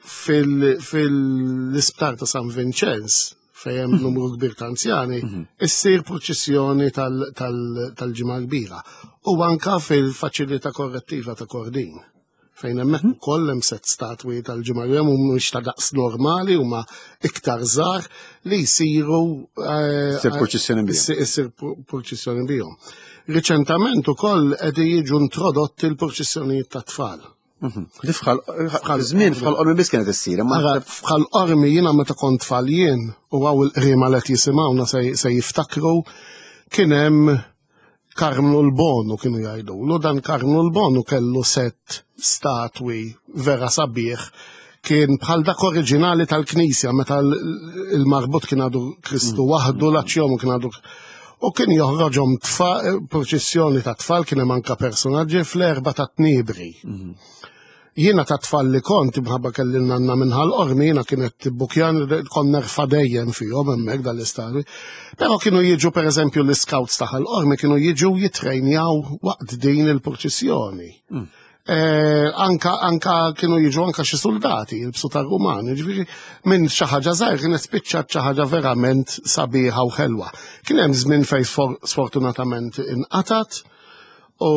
fil-isptar ta' San Vincenz fejn hemm numru kbir ta' anzjani, issir purċissjoni tal-ġimgħa kbira. U anke fil-faċilità korrettiva ta' Kordin. Fejn hemmhekk ukoll hemm set statwi tal-ġimgħa hemm mhux ta' daqs normali huma iktar żgħar li jsiru issir purċissjoni bihom. Issir purċissjoni bihom. Riċentament ukoll qegħdi jiġu introdotti l-purċissjonijiet tat-tfal. F'ħal żmien f'ħal qormi biss kienet issir. F'ħal qormi jiena meta kont tfal jien u hawn il-qriema li qed jisimgħuna se jiftakru kien hemm Karmlu l-Bonu kienu jgħidulu, dan Karmlu l-Bonu kellu set statwi vera sabiħ kien bħal dak oriġinali tal-Knisja meta il-marbut kien għadu Kristu waħdu l-aċjomu kien għadu u kien joħroġhom proċessjoni ta' tfal kien hemm anke personaġġi fl-erba ta' Tniebri. Jiena ta' tfal li kont imħabba kelli nanna minħal qormi jiena kienet bukjan kon nerfa dejjem fihom hemmhekk dal-istadwi. Però kienu jiġu pereżempju l-Scouts ta' qormi kienu jiġu jitrejnjaw waqt din il-purċissjoni. Anka anka kienu jiġu anka xi soldati jilbsu tar-Rumani, ġifieri minn xi ħaġa żgħir kien spiċċat xi ħaġa verament sabiħa u ħelwa. Kien hemm żmien fejn sfortunatament inqatat u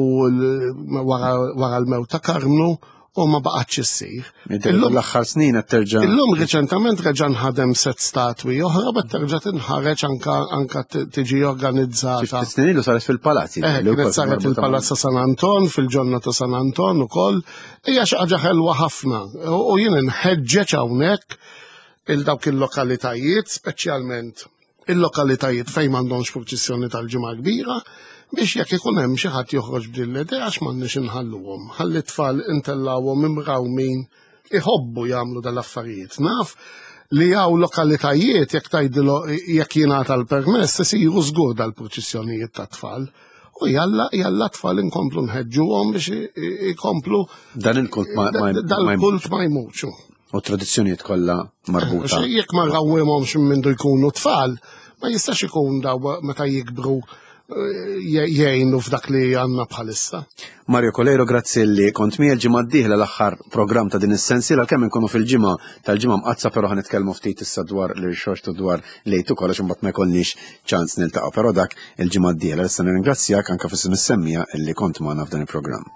wara l-mewt ta' Karmlu u ma baqgħetx issir. L-aħħar snin qed terġa'. Illum riċentament reġa' nħadem set statwi oħra bet terġa' tinħareġ anke tiġi organizzata. Ftit snin ilu saret fil-palazzi. Kienet saret fil-Palazz ta' San Anton, fil-ġonna ta' San Anton ukoll. Hija xi ħaġa ħelwa ħafna. U jien inħeġġeġ hawnhekk il dawk il-lokalitajiet, speċjalment il-lokalitajiet fejn m'għandhomx purċissjoni tal-ġimgħa kbira, biex jekk ikun hemm xi ħadd joħroġ b'din l-idea għax m'għandniex inħalluhom. Ħalli tfal intellawhom imrawmin iħobbu jagħmlu dal-affarijiet. Naf li hawn lokalitajiet jekk tgħidilu jekk jingħata l-permess isiru żgur dal-purċissjonijiet tat-tfal. U jalla jalla tfal inkomplu nħeġġuhom biex ikomplu dan il-kult ma dal-kult ma jmutxu. U tradizzjonijiet kollha marbuta. Jekk ma rawwimhomx mindu jkunu tfal, ma jistax ikun daw meta jikbru jgħinu f'dak li għandna bħalissa. Mario Colero, grazzi li kont miegħi l-ġimgħa d-dieħla l-aħħar programm ta' din is-sensiela kemm inkunu fil-ġimgħa tal-ġimgħa mqazza però ħanitkellmu ftit issa dwar l-irxoxt u dwar lejtu kollox imbagħad ma jkollniex ċans niltaqgħu, però dak il-ġimgħa d-dieħla issa nirringrazzjak anke fis nissemmija illi kont magħna f'dan il-programm.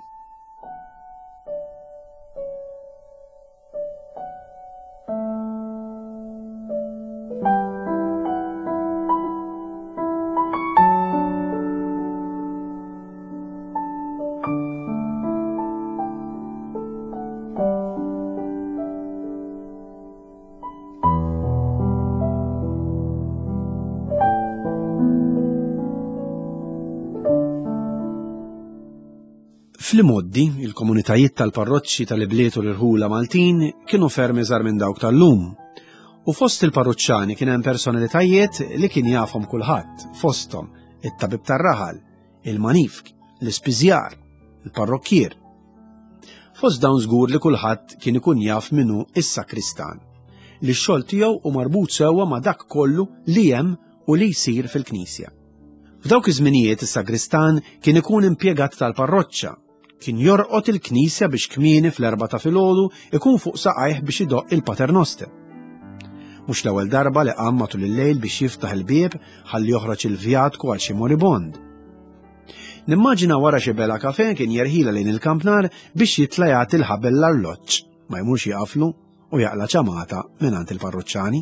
Fl-imoddi, il-komunitajiet tal-parroċċi tal-Ibliet u l-Irħula Maltin kienu ferm iżgħar minn dawk tal-lum. U fost il-parroċċani kien hemm personalitajiet li kien jafhom kulħadd, fosthom it-tabib tar-raħal, il-manifk, l-ispiżjar, il-parrokkier. Fost dawn żgur li kulħadd kien ikun jaf minnu is-sakristan, li x-xogħol tiegħu u marbut sewwa ma' dak kollu li hemm u li jsir fil-Knisja. F'dawk iż-żminijiet is-sakristan kien ikun impjegat tal-parroċċa, kien jorqod il-Knisja biex kmieni fl-erba' ta' filgħodu ikun fuq saqajh biex idoqq il-Paternoster. Mhux l-ewwel darba li qam matul il-lejl biex jiftaħ il-bieb ħalli joħroġ il-vjatku għal xi moribond. Nimmaġina wara xi bela kafè kien jerħila lejn il-kampnar biex jitla' jagħti l-ħabel l-arloġġ, ma jmurx jaqaflu u jaqla ċamata mingħand il-parroċċani.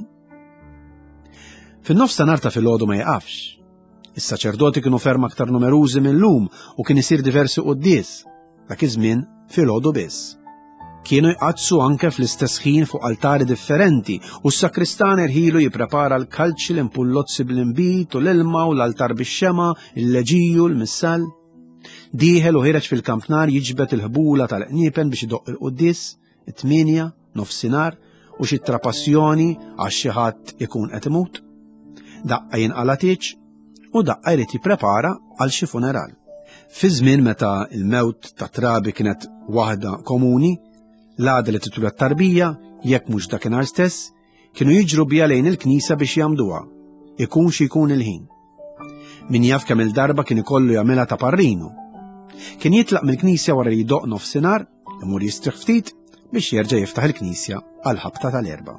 Fin-nofsinhar ta' filgħodu ma jaqafx. Is-saċerdoti kienu ferm aktar numerużi minn lum u kien isir diversi qudies. Dak iż-żmien filgħodu biss. Kienu jqazzu anke fl-istess ħin fuq altari differenti u s-sakristan irħilu jipprepara l-kalċi l-impullozzi bl-imbit u l-ilma u l-altar bix-xema, il-leġiju, l-missal. Dieħel u ħireġ fil-kampnar jiġbed il-ħbula tal-qniepen biex idoqq il-qudies, it-tminja, nofsinhar u xi trapassjoni għax xi ħadd ikun qed imut. Daqqa jinqala tieġ u daqqa jrid jipprepara għal xi funeral. Fi żmien meta l-mewt ta' trabi kienet waħda komuni, l-għada li titula t-tarbija, jekk mhux dakinhar stess, kienu jiġru biha lejn il-Knisja biex jagħmluha, ikun xi jkun il-ħin. Min jaf kemm il-darba kien ikollu jagħmilha ta' parrinu. Kien jitlaq mill-Knisja wara li jdoqq nofsinhar, imur jistrieħ ftit biex jerġa' jiftaħ il-Knisja għal ħabta tal-erba'.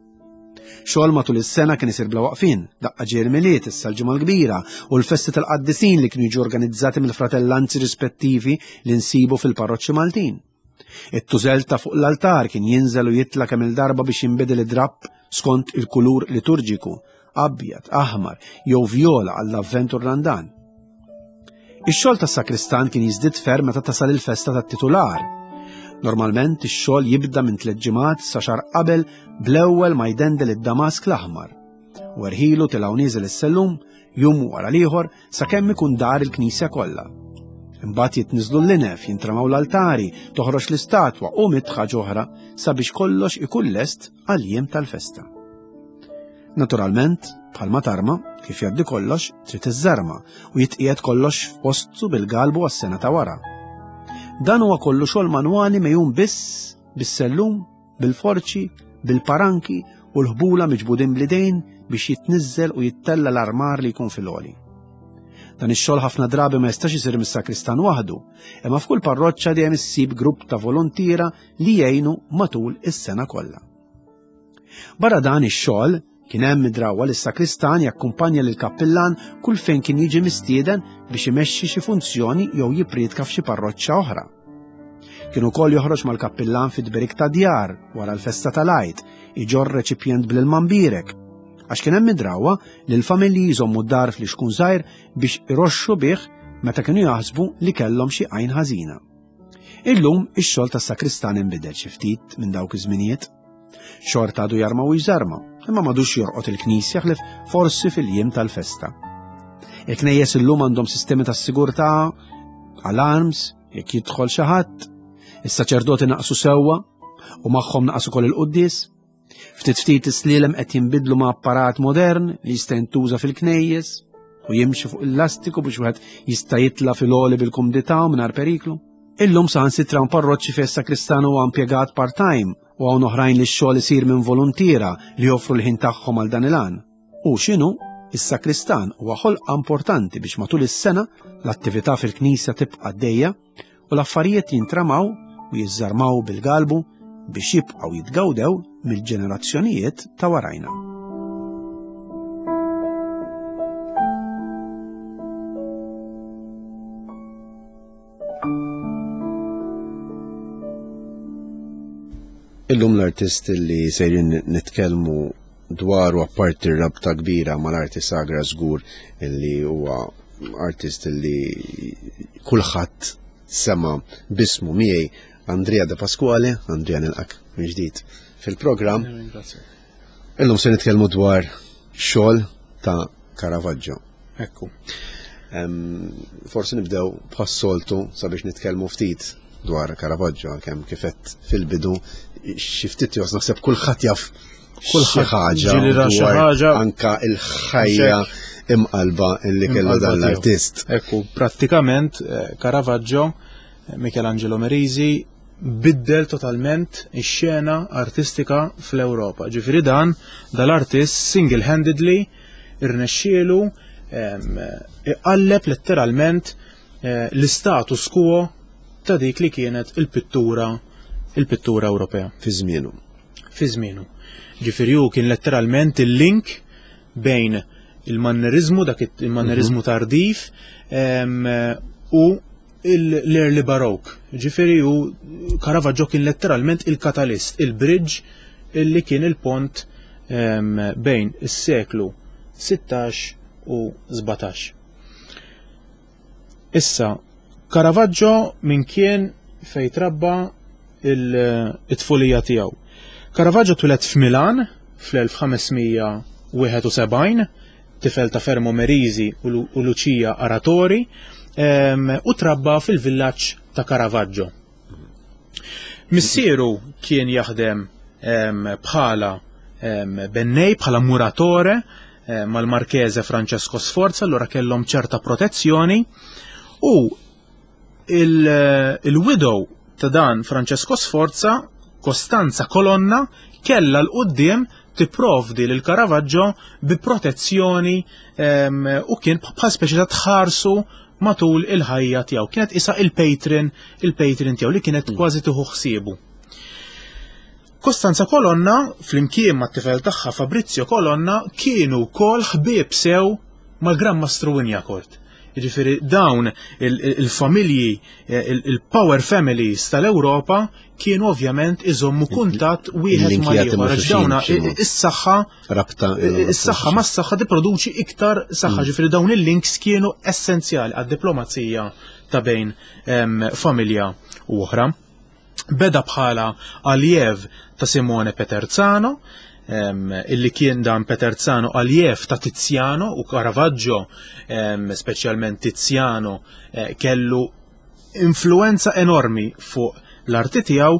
Xogħol matul is-sena kien isir bla waqfin, daqqa ġermiliet issa l-ġimgħa l-kbira u l-festi tal-qaddisin li kienu jiġu organizzati mill-fratellanzi rispettivi li nsibu fil-parroċċi Maltin. It-tużel ta' fuq l-altar kien jinżel u jitla kemm il-darba biex jinbidel id-drapp skont il-kulur liturġiku, abjad, aħmar jew vjola għall-avvent u r-randan. Ix-xogħol tas-sakristan kien jiżdied ferm meta tasal il-festa tat-titular. Normalment ix-xogħol jibda minn tliet ġimgħat sa xahar qabel bl-ewwel ma jdendel id-damask l-aħmar. U erħilu tilgħu nieżel is-sellum jum wara l-ieħor sakemm ikun dar il-Knisja kollha. Imbagħad jitniżlu l-linef, jintramaw l-altari, toħroġ l-istatwa u mitħaġ oħra sabiex kollox ikun lest għal-jiem tal-festa. Naturalment, bħalma tarma, kif jgħaddi kollox, trid iżżarma u jitqiegħed kollox f'postu bil-galbu għas-sena ta' wara. Dan huwa kollu xogħol manwali mejjun biss bis-sellum, bil-forċi, bil-paranki u l-ħbula miġbudin blidejn biex jitniżżel u jittella l-armar li jkun fil-għoli. Dan ix-xogħol ħafna drabi ma jistax isir mis-sakristan waħdu, imma f'kull parroċċa dejjem issib grupp ta' volontira li jgħinu matul is-sena kollha. Barra dan ix-xogħol kien hemm midrawwa li s-sakristan jakkumpanja lil kappillan kull fejn kien jiġi mistieden biex imexxi xi funzjoni jew jippriedka f'xi parroċċa oħra. Kien ukoll joħroġ mal-kappillan fid-dberik ta' djar wara l-festa tal-Għid, iġorr reċipjent bl-ilma mbierek, għax kien hemm midrawwa li l-familji jżommu d-dar fl-ixkun żgħir biex iroxxu bih meta kienu jaħsbu li kellhom xi għajn ħażina. Illum ix-xogħol tas-sakristan inbidel xi ftit minn dawk iż-żminijiet. Xorta għadu jarma u jżarma, imma m'għadux jorqod il-Knisja ħlif forsi fil-jiem tal-festa. Il-knejjes illum għandhom sistemi tas-sigurtà, alarms, jekk jidħol xi ħadd, is-saċerdoti naqsu sewwa u magħhom naqsu kol il-quddies. Ftit ftit is-slielem qed jinbidlu ma' apparat modern li jista' jintuża fil-knejjes u jimxi fuq il-lastiku biex wieħed jista' jitla fil-għoli bil-kumdità u mingħajr periklu. Illum saħansitra un parroċċi fejn is-sakristan huwa impjegat part-time u hawn oħrajn li x-xogħol isir minn volontiera li joffru l-ħin tagħhom għal dan il-għan. U x'inhu? Is-sakristan huwa ħolqa importanti biex matul is-sena l-attività fil-Knisja tibqa' għaddejja u l-affarijiet jintramaw u jiżżarmaw bil-galbu biex jibqgħu jitgawdew mill-ġenerazzjonijiet ta' warajna. Illum l-artist li sejrin nitkellmu dwaru apparti rabta kbira mal-arti sagra żgur illi huwa artist li kulħadd sema bismu miegħi Andrea De Pasquale. Andrea nilqak minn ġdid fil-programm. Illum se nitkellmu dwar xogħol ta' Caravaggio. Ekku. Forsi nibdew bħas-soltu sabiex nitkellmu ftit dwar Caravaggio kemm kifet fil-bidu xi ftit jos naħseb kulħadd jaf kull ħaġa anka il-ħajja imqalba illi kellu dan l-artist. Ekku, prattikament Caravaggio, Michelangelo Merisi, biddel totalment ix-xena artistika fl-Ewropa. Ġifieri dan dal-artist single-handedly irnexxielu iqalleb letteralment l-status quo ta' dik li kienet il-pittura il-pittura Ewropea. Fi żmienu. Fi żmienu. Ġifieri hu kien letteralment il-link bejn il-mannerizmu, dak il-mannerizmu tardif u l-early baroque. Ġifieri hu Caravaggio kien letteralment il-katalist, il-bridge illi kien il-pont bejn is-seklu sittax u sbatax. Issa, Caravaggio min kien fejn trabba il-tfulija tiegħu. Caravaggio twilet f'Milan fl-elf ħamesmija wieħed u sebgħin, tifel ta' Fermo Merisi u Lucia Aratori, u trabba fil-villaġġ ta' Caravaggio. Missieru kien jaħdem bħala bennej, bħala muratore mal-Marchese Francesco Sforza, allura kellhom ċerta protezzjoni, u il-widow ta' dan Francesco Sforza, Costanza Colonna, kella l-qudiem tipprovdi lil Caravaggio bi protezzjoni u kien bħal speċi ta' tħarsu matul il-ħajja tiegħu. Kienet isa il-patron, il-patron tiegħu li kienet kważi tieħu ħsiebu. Costanza Colonna, flimkien mat-tifel tagħha Fabrizio Colonna, kienu wkoll ħbieb sew mal-Gran Mastru Winiakort. Jiġifieri dawn il-familji, il-power families tal-Ewropa kienu ovvjament iżommu kuntatt wieħed mal-ieħor għax dawna is-saħħa is-saħħa mas-saħħa tipproduċi iktar saħħa, ġifieri dawn il-links kienu essenzjali għad-diplomazija ta' bejn familja u oħra. Beda bħala alliev ta' Simone Peterzano, illi kien dan Peterzano alliev ta' Tiziano, u Caravaggio, speċjalment Tiziano, kellu influenza enormi fuq l-arti tiegħu,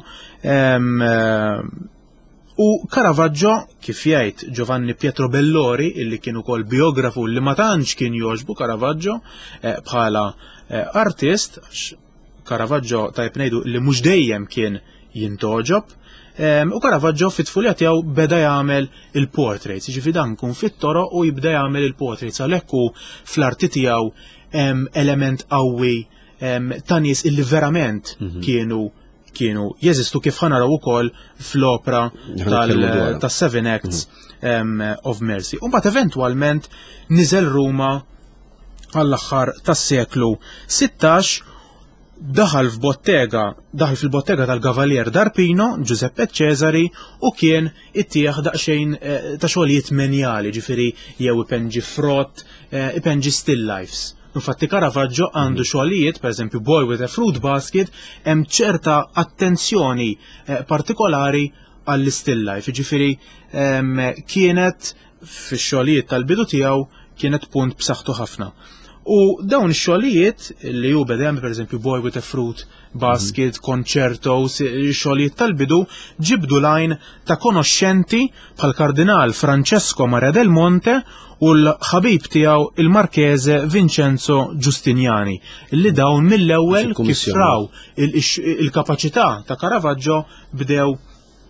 u Caravaggio, kif jgħid Giovanni Pietro Bellori, illi kien ukoll biografu li ma tantx kien jogħġbu Caravaggio bħala artist, Caravaggio tajb ngħidu li mhux dejjem kien jintoġob, u Caravaggio fit-tfulija tiegħu beda jagħmel il-portraits, jiġifieri dan kun fit-toroq u jibda jagħmel il-portraits għalhekk hu fl-arti tiegħu hemm element qawwi ta' nies illi verament kienu kienu jeżistu kif ħanaraw ukoll fl-opera tas-Seven Acts of Mercy. U mbagħad eventwalment niżel Ruma għall-aħħar tas-seklu sittax, daħal f'bottega, daħal fil-bottega tal-Gavalier d'Arpino, Giuseppe Cesari, u kien ittieħ daqsxejn ta' xogħlijiet menjali, ġifieri jew ipenġi frott, ipenġi still lifes. Infatti Caravaggio għandu xogħlijiet, pereżempju Boy with a Fruit Basket, hemm ċerta attenzjoni partikolari għall-still life, ġifieri kienet fix-xogħlijiet tal-bidu tiegħu kienet punt b'saħħtu ħafna. U dawn ix-xogħlijiet li hu beda jagħmel pereżempju Boy with a Fruit Basket, concertos, xogħlijiet tal-bidu ġibdu lajn ta' konoxxenti bħal Kardinal Francesco Maria del Monte u l-ħabib tiegħu il-Marchese Vincenzo Giustiniani, illi dawn mill-ewwel kif raw il-kapaċità ta' Caravaggio bdew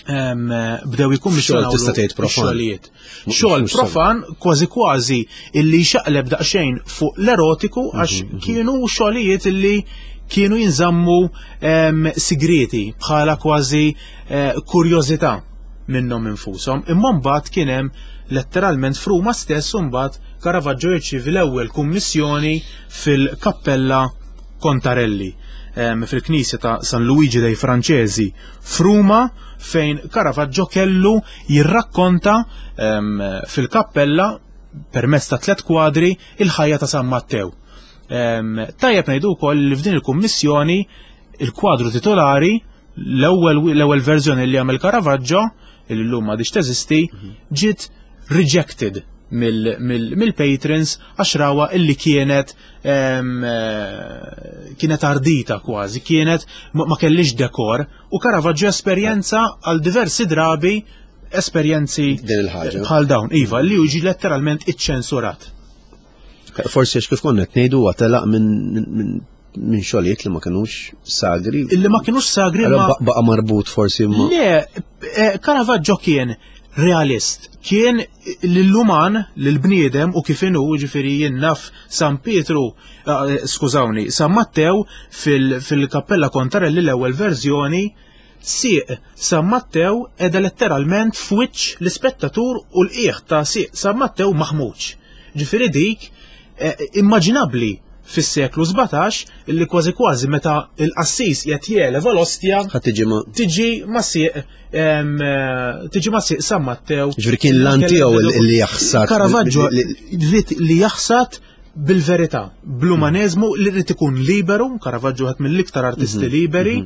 bdew jikkummissjonaw tista' tgħid profan. xogħlijiet. Xogħol profan kważi kważi illi xaqleb daqsxejn fuq l-erotiku għax kienu xogħlijiet illi kienu jinżammu sigreti bħala kważi kurjożità minnhom infushom. Imma mbagħad kien hemm letteralment f'Ruma stess mbagħad Caravaggio jirċievi l-ewwel kummissjoni fil-Kappella Contarelli fil-Knisja ta' San Luigi dei Franċesi f'Ruma fejn Caravaggio kellu jirrakkonta fil-kappella permezz ta' tliet kwadri il-ħajja ta' San Matteo. Tajjeb ngħidu wkoll li f'din il-kummissjoni il-kwadru titolari l-ewwel verżjoni li għamel Caravaggio li llum m'għadix teżisti ġiet rejected mill-patrons għax rawa illi kienet kienet ardita kważi, kienet ma kellix dekor u Caravaggio esperjenza għal diversi drabi esperjenzi bħal dawn, iva, li uġi letteralment iċċensurat. Forsi għax kif konna ngħidu għatelaq minn minn xogħlijiet li ma kinux sagri. Illi ma kinux sagri ma baqa' marbut forsi ma. Le, Caravaggio kien realist, kien l-luman, l-bniedem u kif inhu ġifieri jien naf San Pietru, skużawni, San Matteo fil-Kappella Contarelli l-ewwel verżjoni sieq San Matteo edha letteralment f'wiċċ l-ispettatur u l-qiegħ ta' sieq San Matteo maħmuġ. Ġifieri dik immaġinabbli fis-seklu sebgħax illi kważi kważi meta l-qassis qed jeleva l-ostja tiġi ma' sieq tiġi ma' sieq San Matteo. Ġifieri kien l-an tiegħu li jaħsad. Caravaggio li jaħsad bil-verità, bl-umaneżmu li rrid ikun liberu. Caravaggio ħadd mill-iktar artisti liberi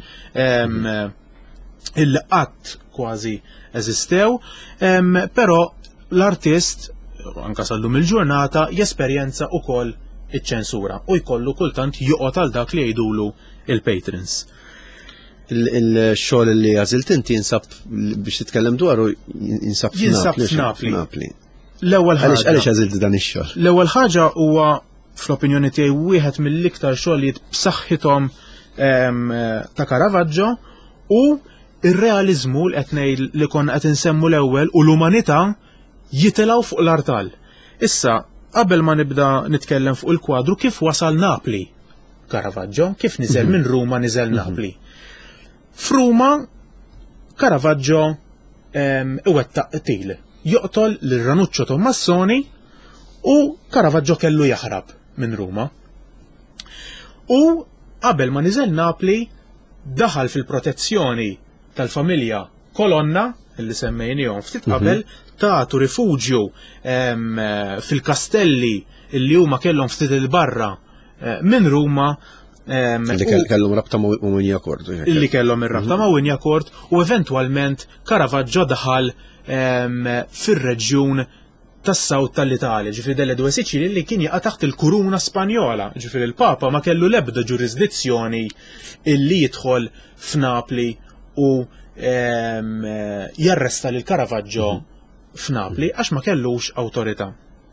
illi qatt kważi eżistew, però l-artist anke sallum il-ġurnata jesperjenza wkoll iċ-ċensura u jkollu kultant joqgħod għal dak li jgħidulu il-patrons. Il-xogħol li għażilt inti jinsab biex titkellem dwaru jinsab f'Napli. L-ewwel ħaġa għaliex għażilt dan ix-xogħol? L-ewwel ħaġa huwa fl-opinjoni tiegħi wieħed mill-iktar xogħlijiet b'saħħithom ta' Caravaggio u ir-realiżmu li qed ngħid li konna qed insemmu l-ewwel u l-umanità jitilgħu fuq l-artal. Issa qabel ma nibda nitkellem fuq il-kwadru kif wasal Napli Caravaggio, kif niżel minn Ruma niżel Napli. F'Ruma Caravaggio iwettaq qtil, joqtol lil Ranuccio Tommassoni u Caravaggio kellu jaħrab minn Ruma. U qabel ma niżel Napli daħal fil-protezzjoni tal-familja Colonna illi semmejnihom ftit qabel tagħtu rifuġju fil-kastelli illi huma kellhom ftit il-barra minn Ruma Illi kellhom rabta ma' Winjacort. Illi kellhom ir-rabta ma' Winjacort u eventwalment Caravaggio daħal fir-reġjun tas-sawt tal-Italja, ġifieri delle due Siċilji li kien jaqa' taħt il-kuruna Spanjola, ġifieri il-Papa ma kellu l-ebda ġurisdizzjoni illi jidħol f'Napli u jarresta lil Caravaggio f'Napli għax ma kellux awtorità.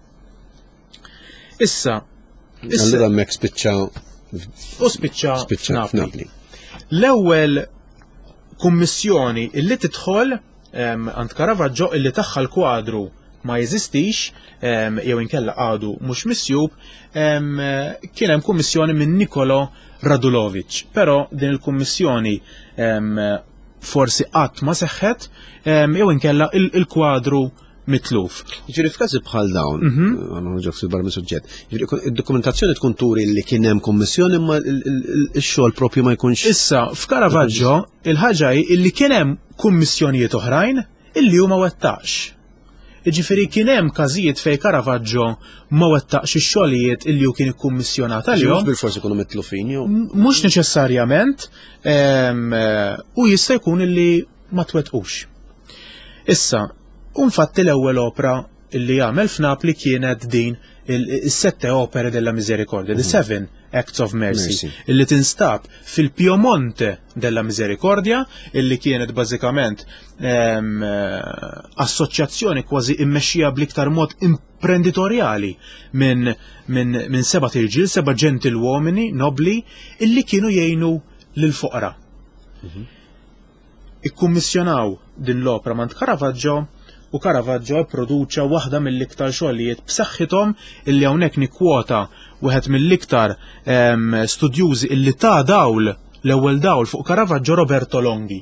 Issa, allura hemmhekk spiċċa u spiċċa f'Napli. L-ewwel kummissjoni illi tidħol għand Caravaggio illi taħħal kwadru ma jeżistix jew inkella għadu mhux misjub kien hemm kummissjoni minn Niccolò Radulovic, però din il-kummissjoni forsi qatt ma seħħet jew inkella il-kwadru mitluf. Ġifieri f'każi bħal dawn, għandna ġok fil-bar mis-suġġett, id-dokumentazzjoni tkun turi li kien hemm kummissjoni imma x-xogħol proprju ma jkunx. Issa f'Caravaggio il-ħaġa li kien hemm kummissjonijiet oħrajn illi hu ma wettaqx. Jiġifieri kien hemm każijiet fejn Caravaggio ma wettaqx ix-xogħlijiet illi hu kien ikkummissjonat għalihom. Bil-forsi jkunu mitlufin jew. Mhux neċessarjament u jista' jkun illi ma twettqux. Issa, infatti l-ewwel opera illi jagħmel f'Napli kienet din is-sette opere della Misericordia, the seven Acts of Mercy, illi tinstab fil-Piemonte della Misericordia, illi kienet bażikament assoċjazzjoni kważi immexxija bl-iktar mod imprenditorjali minn min seba' tirġiel, seba' ġentiluomini nobli illi kienu jgħinu lil foqra. ikkummissjonaw din l-opra mant Caravaggio u Caravaggio produċa waħda mill-iktar xogħlijiet b'saħħithom illi hawnhekk nikkwota wieħed mill-iktar studjużi illi ta' dawl l-ewwel dawl fuq Caravaggio Roberto Longhi.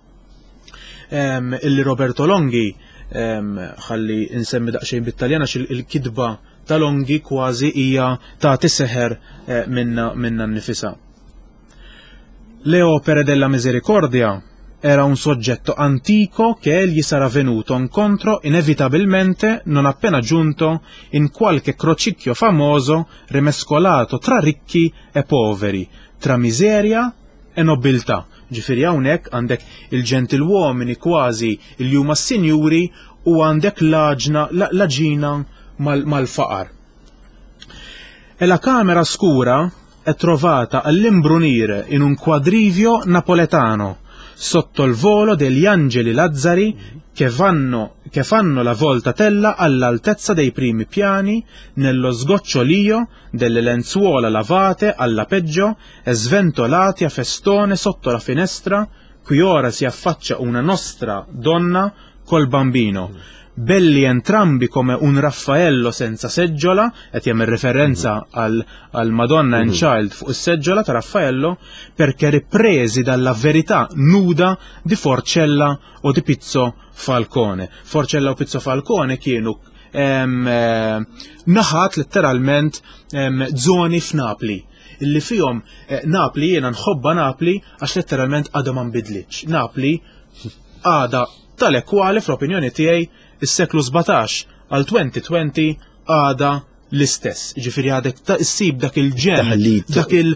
Illi Roberto Longhi ħalli insemmi daqsxejn bit-Taljan għax il-kidba ta' Longhi kważi hija ta' tiseħer minna minna nnifisha. Le opere della Misericordia era un soggetto antico che egli sarà venuto incontro inevitabilmente non appena giunto in qualche crocicchio famoso rimescolato tra ricchi e poveri, tra miseria e nobiltà. Ġifieri hawnhekk għandek il-ġentiluomini kważi il huma s-sinjuri u għandek l-aġna l-aġina mal-faqar. E la camera scura è trovata all'imbrunire in un quadrivio napoletano sotto il volo degli angeli lazzari che vanno, che fanno la voltatella all'altezza dei primi piani nello sgocciolio delle lenzuola lavate alla peggio e sventolati a festone sotto la finestra, qui ora si affaccia una nostra donna col bambino. Belli entrambi come un Raffaello senza seggiola, e ti jagħmel referenza al, al Madonna and Child fuq is-seggiola ta' Raffaello, perché ripresi dalla verità nuda di Forcella o di Pizzo Falcone. Forcella u Pizzo Falcone kienu em, eh, naħat letteralment em, zoni f'Napli. Illi fihom eh, Napli, jiena nħobba Napli għax letteralment għadha ma nbidlitx. Napli għada tal-ekwali fl-opinjoni tiegħi is-seklu sebatax għal twenty twenty għada l-istess. Ġifieri għadek issib dak il-ġen, dak il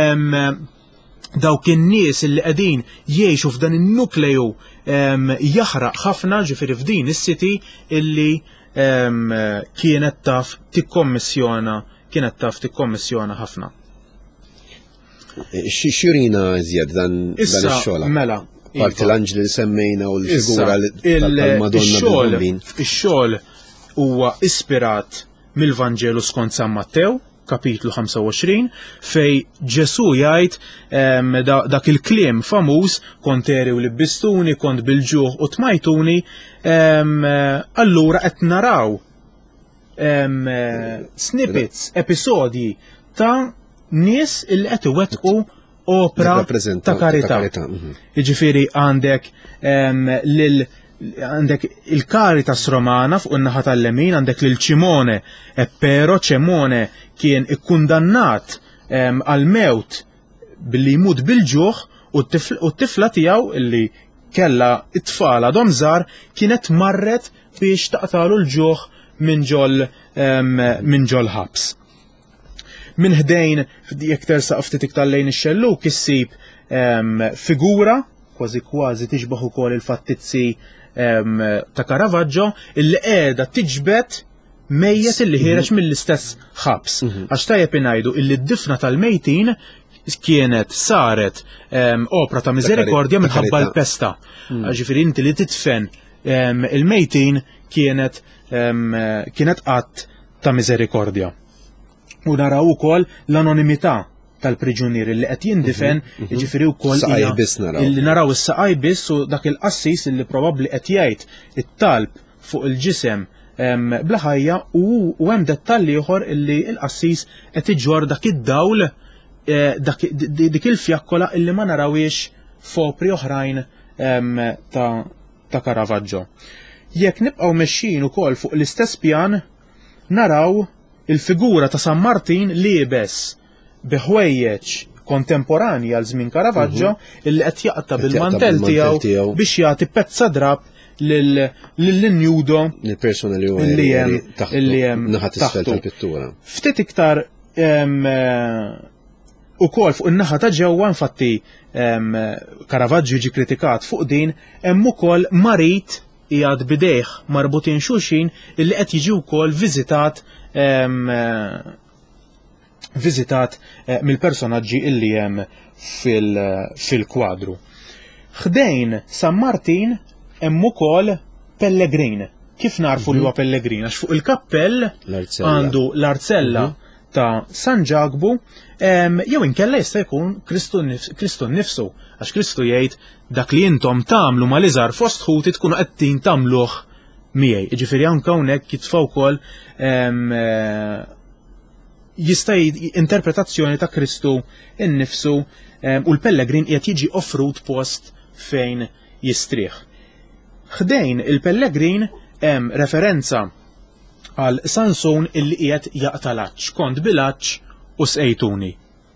dawk in-nies li qegħdin jgħixu f'dan in-nukleju jaħraq ħafna, ġifieri f'din is-city illi kienet taf tikkommissjona kienet taf tikkommissjona ħafna. X'jurina iżjed dan ix-xogħol? Mela, parti l-anġli li semmejna u l-figura tal-Madonna bil-Bambin. Ix-xogħol huwa ispirat mill-Vanġelu skont San Mattew, kapitlu ħamsa u għoxrin, fej Ġesu jgħid dak il-kliem famuż kont eri u libbistuni, kont bil-ġuħ u tmajtuni, allura qed naraw snippets, episodji ta' nies il qed iwettqu opra ta' karità. Jiġifieri għandek lil għandek il-Caritas Romana fuq in-naħa tal-lemin, għandek lil Cimone, e però Cimone kien ikkundannat għal-mewt billi jmut bil-ġuħ u t-tifla tiegħu illi kella it-tfal għadhom żgħar kienet marret biex taqtalu l-ġuħ minn ġol minn ġol ħabs. Minn ħdejn jekk tersaq ftit iktar lejn ix-xelluk issib figura kważi kważi tixbaħ ukoll il-fattizzi ta' Caravaggio illi qiegħda tiġbed mejjet illi ħireġ mill-istess ħabs. Għax tajjeb ingħidu illi d-difna tal-mejtin kienet saret opra ta' Misericordja minħabba l-pesta. Ġifieri inti li titfen il-mejtin kienet kienet qatt ta' Misericordja. U naraw ukoll l-anonimità tal-priġunier li qed jindifen, jiġifieri wkoll illi naraw is-saqaj biss u dak il-qassis illi probabbli qed jgħid it-talb fuq il-ġisem bla ħajja u hemm dettalji ieħor illi l-qassis qed iġor dak id-dawl dik il-fjakkola illi ma narawiex f'opri oħrajn ta' Caravaggio. Jekk nibqgħu mexxin ukoll fuq l-istess pjan naraw il-figura ta' San Martin liebes biħwejjeġ kontemporani għal żmien Caravaggio illi qed jaqta bil-mantel tiegħu biex jagħti pezza drab lill-injudo lill-persuna li hemm naħat isfel tal-pittura. Ftit iktar ukoll fuq in-naħa ta' ġewwa infatti Caravaggio jiġi kritikat fuq din hemm ukoll marit qiegħed bidejh marbutin xulxin illi qed jiġi wkoll viżitat viżitat mill-personaġġi illi hemm fil-kwadru. Ħdejn San Martin hemm ukoll Pellegrin. Kif narfu li huwa Pellegrin? Għax fuq il-kappell għandu l-arzella ta' San Ġagbu, jew inkella jista' jkun Kristu nnifsu, għax Kristu jgħid dak li intom tagħmlu mal-iżgħar fost ħuti tkunu qed tagħmluh miegħi. Jiġifieri anke hawnhekk jitfgħu wkoll jista' interpretazzjoni ta' Kristu innifsu u l-pellegrin qiegħed jiġi offrut post fejn jistrieħ. Ħdejn il-pellegrin hemm referenza għal Sansun illi qiegħed jaqtalaċ, kont bilaċ u sqejtuni.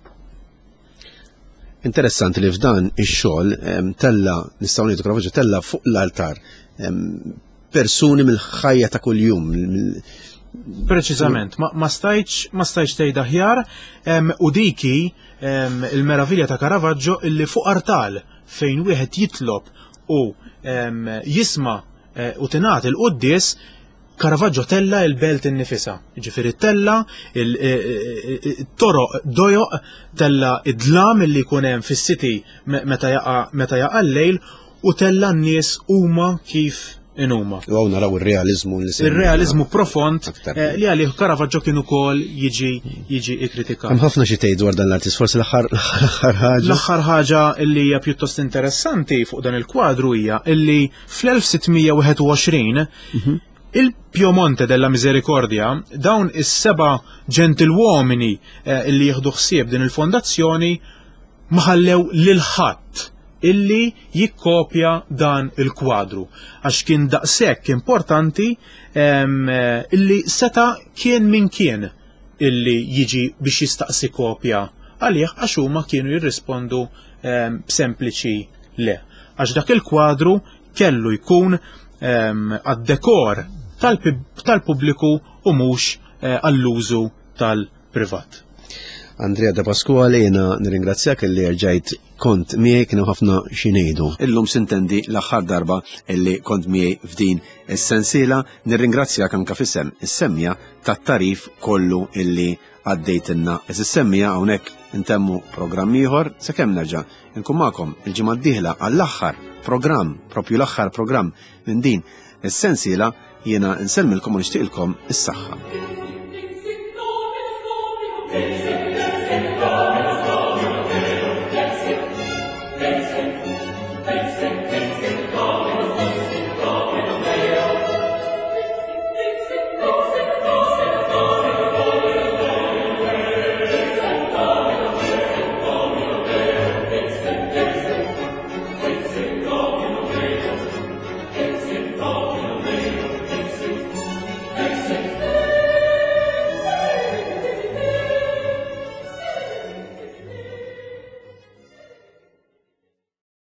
Interessanti li f'dan ix-xogħol tella nistgħu ngħidu Caravaggio tella fuq l-altar persuni mill-ħajja ta' kuljum. Preċiżament, ma stajtx ma stajtx tgħid aħjar u diki il-meravilja ta' Caravaggio illi fuq artal fejn wieħed jitlob u jisma' u tingħati l-qudies Caravaggio tella il-belt innifisha. Jiġifieri tella il-toroq dojoq, tella id-dlam illi jkun hemm fis-siti meta jaqa' l-lejl u tella n-nies huma kif inhuma. U hawn naraw ir-realiżmu li Ir-realiżmu profond li għalih Caravaggio kien ukoll jiġi jiġi ikkritikat. Hemm ħafna xi tgħid dwar dan l-artist, forsi l-aħħar ħaġa. L-aħħar ħaġa li hija pjuttost interessanti fuq dan il-kwadru hija illi fl-elf sittmija wieħed u għoxrin il-Piemonte della Misericordia dawn is-seba' ġentiluomini illi jieħdu ħsieb din il-fondazzjoni ma ħallew lil ħadd illi jikkopja dan il-kwadru għax kien daqshekk importanti illi seta' kien min kien illi jiġi biex jistaqsi kopja għalih għax huma kienu jirrispondu b'sempliċi le. Għax dak il-kwadru kellu jkun għad-dekor tal-pubbliku u mhux għall-użu tal-privat. Andrea De Pasquale, jiena nirringrazzjak illi rġajt kont miegħi kienu ħafna xi ngħidu. Illum sintendi l-aħħar darba illi kont miegħi f'din is-sensiela, nirringrazzjak anke f'isem is-semmija tat-tarif kollu illi għaddejtilna. Is-semmija hawnhekk intemmu programm ieħor sakemm nerġa' inkun magħkom il-ġimgħa d-dieħla għall-aħħar programm, propju l-aħħar programm minn din is-sensiela, jiena nsellmilkom u nixtieqilkom is-saħħa.